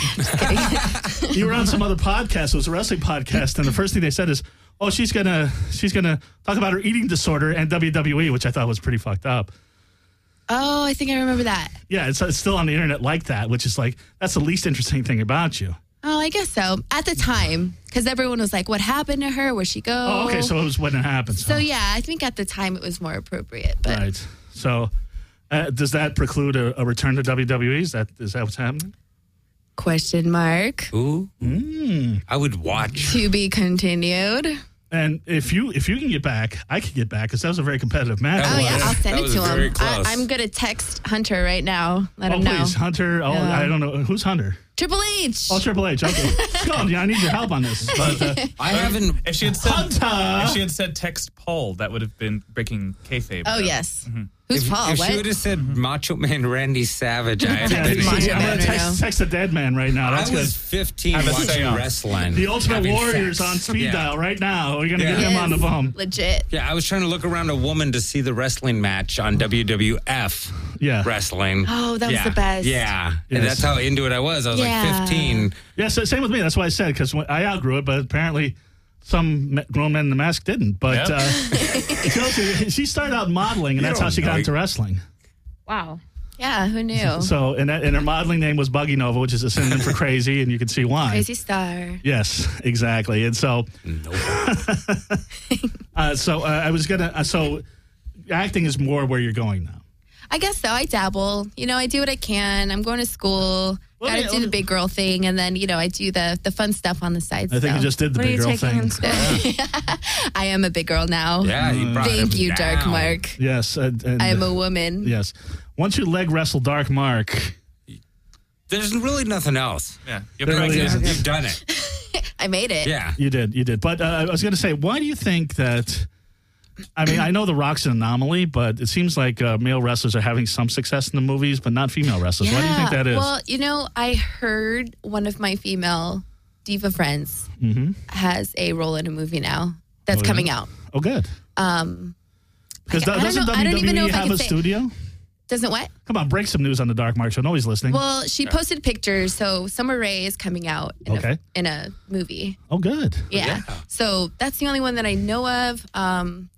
but uh, you were on some other podcast. It was a wrestling podcast, and the first thing they said is, "Oh, she's gonna she's gonna talk about her eating disorder and W W E," which I thought was pretty fucked up. Oh, I think I remember that. Yeah, it's, it's still on the internet like that, which is like that's the least interesting thing about you. Oh, I guess so. At the time, because everyone was like, what happened to her? Where'd she go? Oh, okay, so it was when it happened. So, yeah, I think at the time it was more appropriate. But Right. So, uh, does that preclude a, a return to W W E? Is that is that what's happening? question mark. Ooh. Mm. I would watch. To be continued. And if you if you can get back, I can get back because that was a very competitive match. That Oh, yeah, was- I'll send that it was to very him. I, close. I'm going to text Hunter right now. Let Oh, him know. please, Hunter. Oh, Yeah. I don't know who's Hunter. Triple H. Oh, Triple H. Okay, Scott, yeah, I need your help on this. But uh, I haven't. If she had said, Hunter. if she had said text Paul, that would have been breaking kayfabe. Oh, though. yes. Who's If, Paul? if she what? would have said Macho Man Randy Savage, I yeah, had been. I'm Macho gonna Man right text, now. text the dead man right now. That's I was good. fifteen Have a watching seance. wrestling. The Ultimate having Warrior's sex. on speed Yeah. dial right now. We're gonna Yeah. get him Yes. on the phone. Legit. Yeah, I was trying to look around a woman to see the wrestling match on W W F Yeah. wrestling. Oh, that was yeah. the best. Yeah, Yes. and that's how into it I was. I was Yeah. like fifteen. Yeah, so same with me. That's why I said because I outgrew it, but apparently some me- grown men in the mask didn't. But Yep. uh, Chelsea, she started out modeling, and You that's how don't she got know. into wrestling. Wow. Yeah, who knew? So, and, that, and her modeling name was Buggy Nova, which is a synonym for crazy, and you can see why. Crazy star. Yes, exactly. And so, uh, so uh, I was gonna. Uh, so, acting is more where you're going now. I guess so. I dabble. You know, I do what I can. I'm going to school. Well, Got to yeah, do the big girl thing, and then you know I do the the fun stuff on the side. I think so. you just did the What are big you girl taking thing. in school? I am a big girl now. Yeah, you brought Thank him you, Dark down. Mark. Yes, and, and, I am a woman. yes. Once you leg wrestle Dark Mark, There's really nothing else. Yeah, you're There really pregnant. isn't. You've done it. I made it. Yeah. you did, you did. But uh, I was going to say, why do you think that? I mean, I know The Rock's an anomaly, but it seems like uh, male wrestlers are having some success in the movies, but not female wrestlers. Why do you think that is? Well, you know, I heard one of my female diva friends Mhm. has a role in a movie now that's Oh, yeah? coming out. Oh, good. Um, Because I- I don't doesn't know- I don't even know W W E if I have can a say- studio? doesn't what? Come on, break some news on the Dark Mark Show. Nobody's listening. Well, she posted pictures. So Summer Rae is coming out in, Okay. a, in a movie. oh, good. Yeah. So that's the only one that I know of. Um,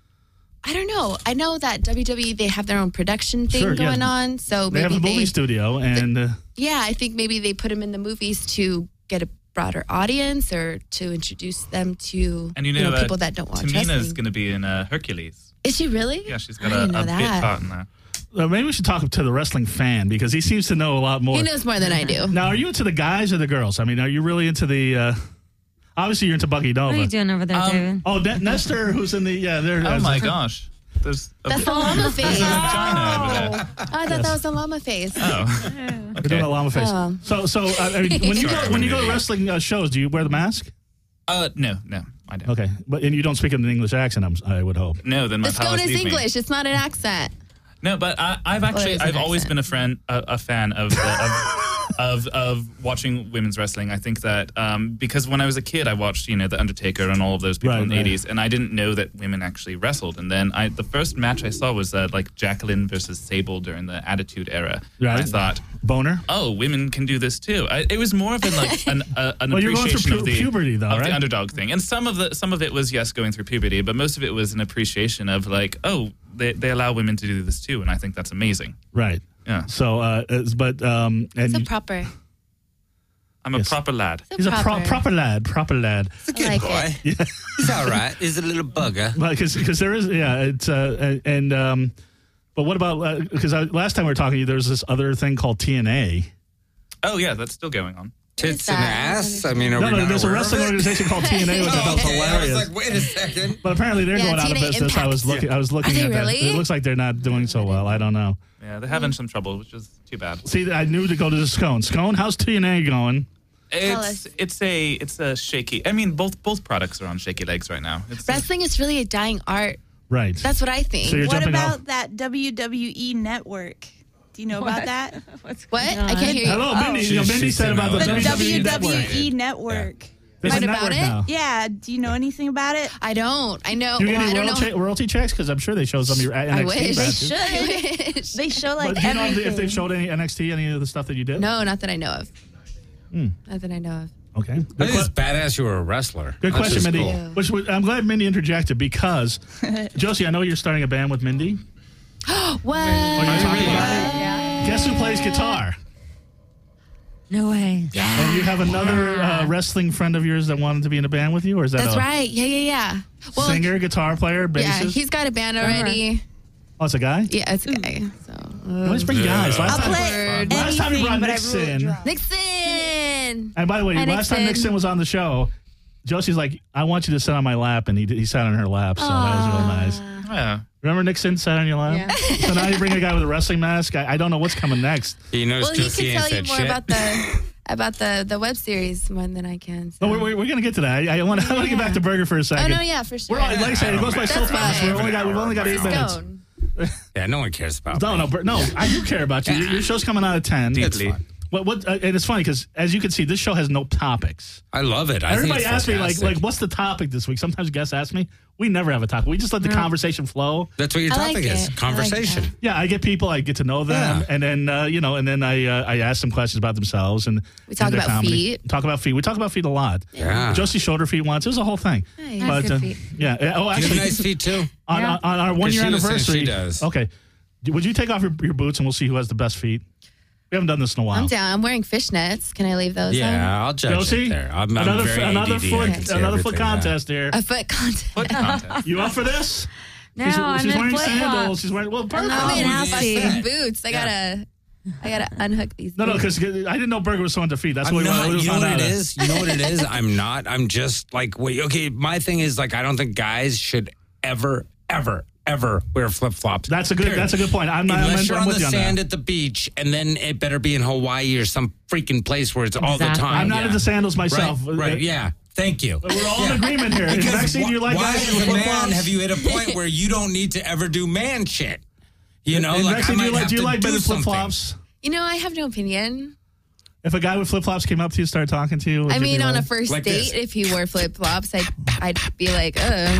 I don't know. I know that W W E, they have their own production thing Sure, yeah. going on. So They have maybe a movie they, studio, and uh, yeah, I think maybe they put them in the movies to get a broader audience or to introduce them to And you know, uh, people that don't watch Tamina's wrestling. going to be in uh, Hercules. Is she really? Yeah, she's I got a, didn't know a bit that. part in there. uh, maybe we should talk to the wrestling fan because he seems to know a lot more. He knows more than I do. Now, are you into the guys or the girls? I mean, are you really into the? Uh, obviously, you're into Buggy What are Nova. you doing over there, Um, David? Oh, Ne- Nestor, who's in the yeah, there. Oh my gosh. There's a, That's the llama face. there's a vagina over there. Oh, I thought that was the llama face. Oh, We're doing a llama face. Oh. So, so uh, I mean, when you go when you go to wrestling uh, shows, do you wear the mask? uh, no, no, I don't. Okay, but and you don't speak in an English accent. I'm, I would hope. No, then my The powers scone is leave me. English. It's not an accent. No, but I, I've actually, is an I've always accent? been a friend, a, a fan of, the, of, of of watching women's wrestling. I think that um, because when I was a kid, I watched, you know, the Undertaker and all of those people Right, in the right. eighties, and I didn't know that women actually wrestled. And then I, the first match I saw was uh, like Jacqueline versus Sable during the Attitude Era. And I Right. thought, Boner. oh, women can do this too. I, it was more of an like an, uh, an Well, you're going through appreciation pu- of the puberty, though, of right? the underdog thing, and some of the some of it was yes going through puberty, but most of it was an appreciation of like, oh, they they allow women to do this too, and I think that's amazing. Right. Yeah, So, uh, it's- but um, and It's a you- proper. I'm a Yes. proper lad. It's he's a pro- proper lad, proper lad. He's a good like boy. it. He's all right. He's a little bugger. Because there is, yeah, it's uh, and um, but what about because I last time we were talking to you, there was this other thing called T N A. Oh yeah, that's still going on. Tits that? and ass? I mean, are No, we no, not there's a aware of wrestling it? organization called T N A, which I Oh, thought was okay. I was hilarious. like, wait a second. But apparently they're Yeah, going out of T N A business. I was Impact. looking. I was looking Are at they that. really? It looks like they're not doing so well. I don't know. Yeah, they're having some trouble, which is too bad. See, I knew to go to the Scone. Scone, how's T N A going? Tell It's us. it's a it's a shaky. I mean, both both products are on shaky legs right now. It's Wrestling is really a dying art. Right. That's what I think. So you're What jumping about off. that W W E network? Do you know about that? what? I can't hear you. Hello, Mindy. She- You know, she Mindy said said about the no. The W W E W network. W E network. There's Right a about network it? now. Yeah. Do you know anything about it? I don't. I know. Do you get well, I any don't royalty, know. royalty checks? Because I'm sure they show some of your N X T I wish. matches. They I wish. They show like But do you know if, everything. if they've showed any N X T, any of the stuff that you did? No, not that I know of. Hmm. Not that I know of. Okay. I Good, think it's que- badass you were a wrestler. good That's question, just Mindy. cool. Yeah. Which was, I'm glad Mindy interjected because, Josie, I know you're starting a band with Mindy. What? Are you talking about it? Yeah. Guess who plays guitar? No way. And you have another uh, wrestling friend of yours that wanted to be in a band with you, or is that That's a right. Yeah, yeah, yeah. Well, singer, guitar player, yeah, bassist? he's got a band already. Oh, it's a guy? Yeah, it's a guy. So uh, Always bring guys. Last I'll time, play last time you anything, brought but I Nixon. rule drunk. Nixon. And by the way, Hi, last time Nixon. Nixon was on the show, Josie's like, I want you to sit on my lap, and he he sat on her lap, so that was real nice. yeah. Remember Nixon sat on your lap? Yeah. So now you bring a guy with a wrestling mask. I, I don't know what's coming next. He knows Well, he Josie can ain't tell you said more shit. about the about the the web series more than I can. So. No, we're, we're, we're going to get to that. I, I want to get back to Burger for a Oh second. no, yeah, for sure. We're on, like I said, it goes by so That's fast. fine. We're only got, we've only got eight minutes. Stone. Yeah, no one cares about No, me. no, Bur- no. I do care about you. Your, your show's coming out at ten. It's Deeply. fun. What? What? Uh, and it's funny because, as you can see, this show has no topics. I love it. I Everybody think it's asks me like, fantastic. like, what's the topic this week? Sometimes guests ask me. We never have a topic. We just let the conversation flow. That's what your I like topic it. I is. like Conversation. that. Yeah, I get people. I get to know them, Yeah. and then uh, you know, and then I uh, I ask them questions about themselves, and We talk and their about comedy. feet. Talk about feet. We talk about feet a lot. Yeah. Josie showed her feet once. It was a whole thing. Nice. But, Good uh, feet. yeah. Oh, You have actually, nice feet too. on, Yeah. on, on our one year she was saying anniversary. she does. Okay. Would you take off your, your boots and we'll see who has the best feet? We haven't done this in a while. I'm down. I'm wearing fishnets. Can I leave those on? Yeah, I'll judge Josie, it there. I'm, I'm another very fo- another A D D. foot I can see another foot everything, yeah. contest here. A foot contact. Foot contest. You up for this? No, she's I'm she's in wearing flip-flops. sandals. She's wearing well, perfect. I'm in Oh, half yeah. boots. I gotta, I gotta unhook these. No, no, boots. because I didn't know Burger was so into feet. That's I'm what we not, wanted to you know find what out. it is? You know what it is? I'm not. I'm just like, wait, okay, my thing is like, I don't think guys should ever, ever, ever wear flip flops. That's a good. That's a good point. I'm not. Unless I'm, you're I'm on with the you on sand that. at the beach, and then it better be in Hawaii or some freaking place where it's all the Exactly. time. I'm not yeah. into sandals myself. Right, right, yeah. Thank you. But we're all in agreement here. Because Maxine, wh- you like why guys as with a man flip-flops? have you hit a point where you don't need to ever do man shit? You know, And like Maxine, I do might you like, have do you to like do men in flip something. flops? You know, I have no opinion. If a guy with flip flops came up to you, started talking to you, would I you be mean, on a like- first Like date, this. if he wore flip flops, I'd, I'd be like, uh.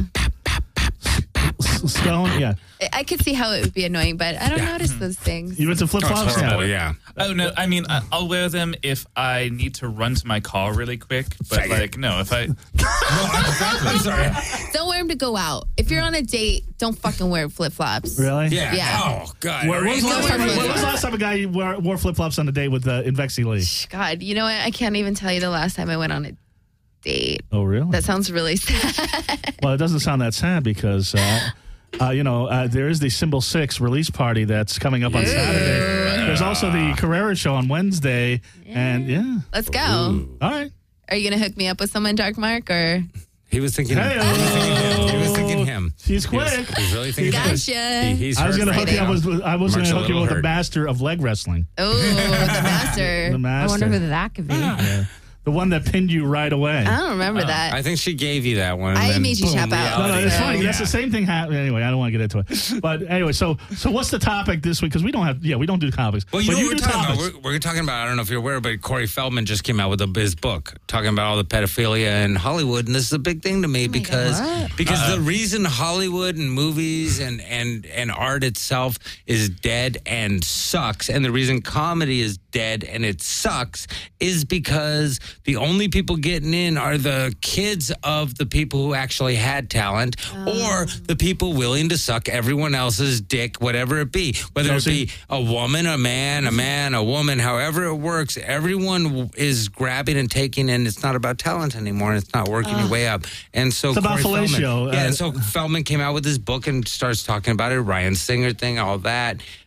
Stone, yeah. I- I could see how it would be annoying, but I don't Yeah. notice those things. You into flip Oh, flops? it's horrible, yeah. Oh no! I mean, I- I'll wear them if I need to run to my car really quick. But Faggot. like, no, if I No, I'm, exactly. I'm sorry. Don't wear them to go out. If you're on a date, don't fucking wear flip flops. Really? Yeah. Yeah. Oh God. When was, the last Go time, for when was the flip-flops. last time a guy wore, wore flip flops on a date with uh, Invexi Lee? God, you know what? I can't even tell you the last time I went on a date. Oh, really? That sounds really sad. Well, it doesn't sound that sad because, uh, uh, you know, uh, there is the Symbol six release party that's coming up on Saturday. There's also the Carrera show on Wednesday. And, yeah. Let's go. All right. Are you going to hook me up with someone, Dark Mark, or? He was thinking. Hey, he was thinking him. He was thinking him. He's He was, quick. he was really thinking. Gotcha. He, he's I was hurt going to right hook you now. up with, I was going Mark's to a hook you little with the hurt. master of leg wrestling. Oh, the master. The I master. wonder who that could be. Yeah. The one that pinned you right away. I don't remember that. I think she gave you that one. and I then made you boom, tap out. No, no, reality it's hit. funny. That's the same thing happening. Anyway, I don't want to get into it. But anyway, so so what's the topic this week? Because we don't have, yeah, we don't do topics. Well, you but know you what we're do talking topics. about? We're, we're talking about, I don't know if you're aware, but Corey Feldman just came out with a, his book talking about all the pedophilia in Hollywood. And this is a big thing to me because because the reason Hollywood and movies and, and, and art itself is dead and sucks, and the reason comedy is dead and it sucks is because the only people getting in are the kids of the people who actually had talent or the people willing to suck everyone else's dick, whatever it be, whether it Chelsea? be a woman, a man, a man, a woman, however it works, everyone w- is grabbing and taking, and it's not about talent anymore, and it's not working your way up. And so It's about Corey fellatio, Feldman, yeah, uh, and so Feldman came out with his book and starts talking about it, Ryan Singer thing, all that.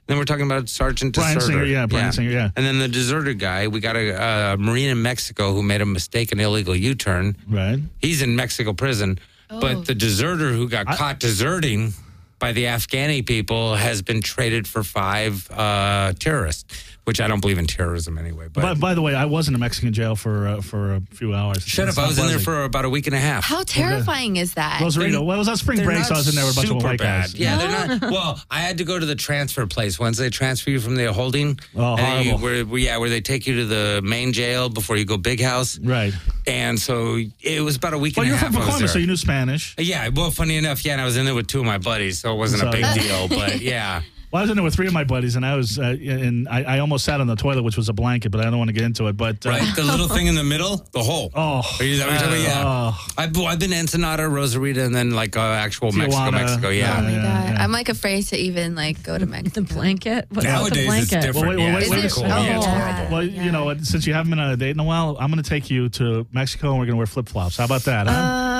Then we're talking about Sergeant Brian Deserter. Singer, yeah, Brian Singer, yeah. And then the deserter guy, we got a, uh Marine in Mexico who made a mistake, an illegal U-turn. Right. He's in Mexico prison. Oh. But the deserter who got I- caught deserting by the Afghani people has been traded for five uh, terrorists, which I don't believe in terrorism anyway. But, By, by the way, I was in a Mexican jail for uh, for a few hours. shut It's up, I not was in there pleasant. for about a week and a half. How terrifying is that? Rosarito. Well, it was on spring They're break, not so I was in there with a bunch of super white bad. guys. Yeah, they're not. Well, I had to go to the transfer place once they transfer you from the holding. Oh, and then you, horrible. where, where- yeah, where they take you to the main jail before you go big house. Right. And so it was about a week Well, and you're a half. from I was Pacoima, there. so you knew Spanish. Yeah, well, funny enough, yeah, and I was in there with two of my buddies, so it wasn't a So- big deal. But yeah, Well, I was in there with three of my buddies, and I was, uh, and I, I almost sat on the toilet, which was a blanket, but I don't want to get into it. But uh, right, the little thing in the middle, the hole. Oh, Are you, is that what you're talking about? Yeah, oh. I've, I've been Ensenada, Rosarita, and then like uh, actual Mexico, Tijuana. Mexico. Oh Yeah. my Yeah, god, yeah. I'm like afraid to even like go to Mexico. The blanket? What's with the Nowadays it's blanket? different. Well, wait, yeah, wait, it's wait, not wait. cool. Oh, yeah, it's yeah. horrible. Well, you know, since you haven't been on a date in a while, I'm going to take you to Mexico, and we're going to wear flip flops. How about that? Huh?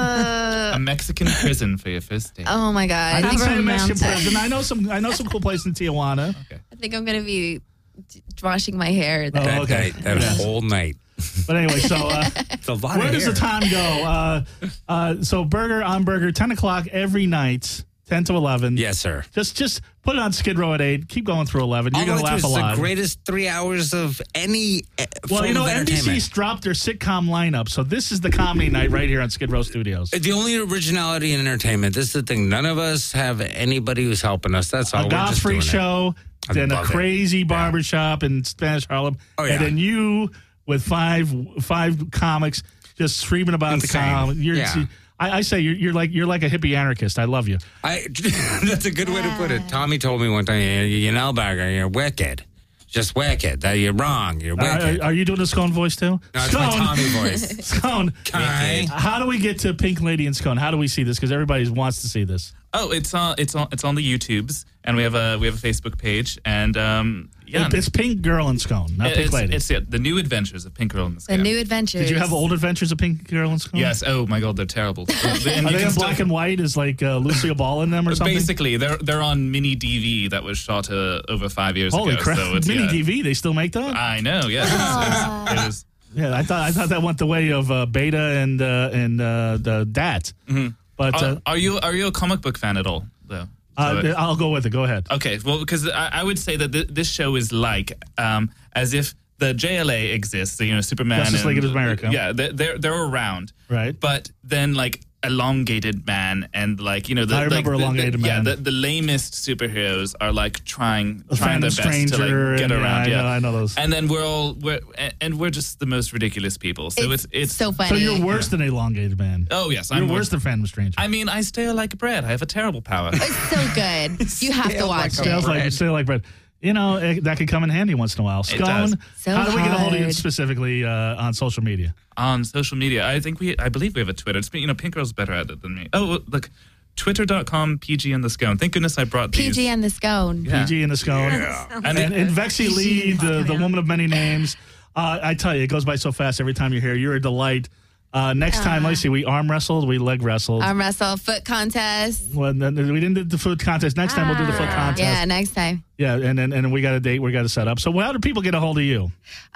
Uh, A Mexican prison for your first date. oh my I god, I didn't think, say Mexican romantic. prison. I know some. I know some cool place in Tijuana. I think I'm gonna be d- washing my hair. There. Oh, That okay. night, that Yeah. where night. But anyway, so uh, It's a lot where of does hair. the time go? Uh, uh, so Burger on Burger, ten o'clock every night, ten to eleven. Yes, sir. Just just put it on Skid Row at eight. Keep going through eleven. You're All the going to way laugh through, a it's lot. the greatest three hours of any uh, Well, form you know, of N B C's entertainment. dropped their sitcom lineup, so this is the comedy night right here on Skid Row Studios. The only originality in entertainment. This is the thing. None of us have anybody who's helping us. That's all. A We're goth just freak doing it. show, I then a love it. crazy barber shop in Spanish Harlem, Oh, yeah. and then you with five five comics just screaming about Insane. the comedy. You're, Yeah. I, I say you're, you're like you're like a hippie anarchist. I love you. I, that's a good way to put it. Tommy told me one time, you, you know, Burger, you're wicked. Just wicked. That You're wrong. You're Are, wicked. are, are you doing the Scone voice too? no, it's my Scone, Tommy voice. Scone. Hi. How do we get to Pink Lady and Scone? How do we see this? Because everybody wants to see this. Oh, it's on it's on it's on the YouTubes, and we have a we have a Facebook page, and um, yeah, It- It's Pink Girl and Scone, not Pink it's, Lady. it's yeah, the new adventures of Pink Girl in the Sky. The new adventures. Did you have old adventures of Pink Girl and Scone? Yes. Oh my God, they're terrible. And Are you they can in still- black and white? Is like uh, Lucille Ball in them or something? Basically, they're they're on mini D V that was shot uh, over five years Holy ago. crap! So it's, Mini yeah. D V, they still make that? I know. Yeah. It's- it's- it was- Yeah, I thought I thought that went the way of uh, Beta and uh, and uh, the D A T. Mm-hmm. But uh, are, are you are you a comic book fan at all though? uh, So- I'll go with it. Go ahead. Okay, well, because I, I would say that th- this show is like um, as if the J L A exists, you know, Superman. Justice League and- of America. Yeah, they're, they're they're around, Right. But then like elongated man and like you know the I remember like, the- Elongated the, Man. Yeah, the, the lamest superheroes are like trying The trying their Phantom best to Stranger like get and- yeah, around. I Yeah, know- I know those. And then we're all we're and- and we're just the most ridiculous people. So It's, it's it's, so funny. So you're worse than Elongated Man. Oh yes, You're I'm worse than Phantom Stranger. I mean, I stare like bread. I have a terrible power. It's so good. You have to watch Smells it. like still like bread. You know it, that could come in handy once in a while. Scone. does. So how do we get a hold of you hard. specifically uh, on social media? On social media, I think we, I believe we have a Twitter. It's, you know, Pink Girl's better at it than me. Oh, look, twitter dot com P G and the Scone. Thank goodness I brought these. P G and the Scone. Yeah. P G and the Scone. And, And, it- and Vexy Lee, the, the woman of many names. Uh, I tell you, it goes by so fast every time you're here. You're a delight. Uh, next time, let me see. We arm wrestled. We leg wrestled. Arm wrestle, foot contest. well, then we didn't do the foot contest. Next time we'll do the foot contest. Yeah, next time. Yeah, and then and we got a date. We got to set up. So how do people get a hold of you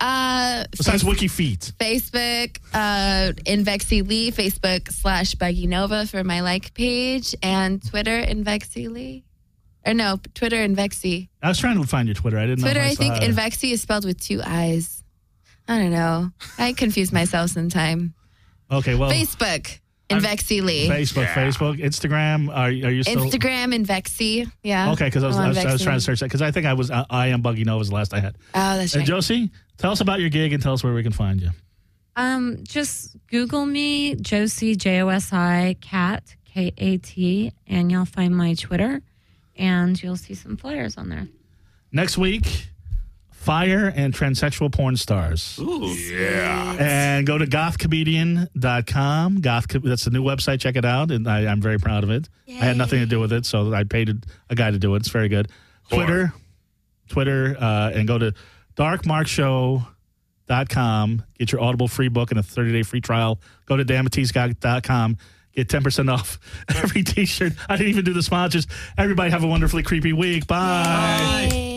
Uh, besides Wiki Feet? Facebook, uh, Invexy Lee, Facebook slash Buggy Nova for my like page, and Twitter, Invexy Lee. Or no, Twitter, Invexy. I was trying to find your Twitter. I didn't Twitter, know. I if think saw it. Invexy is spelled with two I's. I don't know. I confuse myself sometimes. Okay, well, Facebook, Invexy Lee. Facebook, Facebook, Instagram. Are, are you still Instagram, Invexy. Yeah. okay? Because I was, I'm I on was, I was Vexy. trying to search that because I think I was I, I am Buggy Nova's the last I had. Oh, that's Uh, right. Josie, tell us about your gig and tell us where we can find you. Um, just Google me, Josie, J O S I, Cat, K A T, and you'll find my Twitter, and you'll see some flyers on there. Next week, fire and transsexual porn stars. Ooh. And go to goth comedian dot com. Goth, that's the new website. Check it out. And I, I'm very proud of it. I had nothing to do with it, so I paid a, a guy to do it. It's very good. Twitter, Twitter, uh, and go to dark mark show dot com. Get your Audible free book and a thirty-day free trial. Go to damatees dot com. Get ten percent off every T-shirt. I didn't even do the sponsors. Everybody have a wonderfully creepy week. Bye. Bye.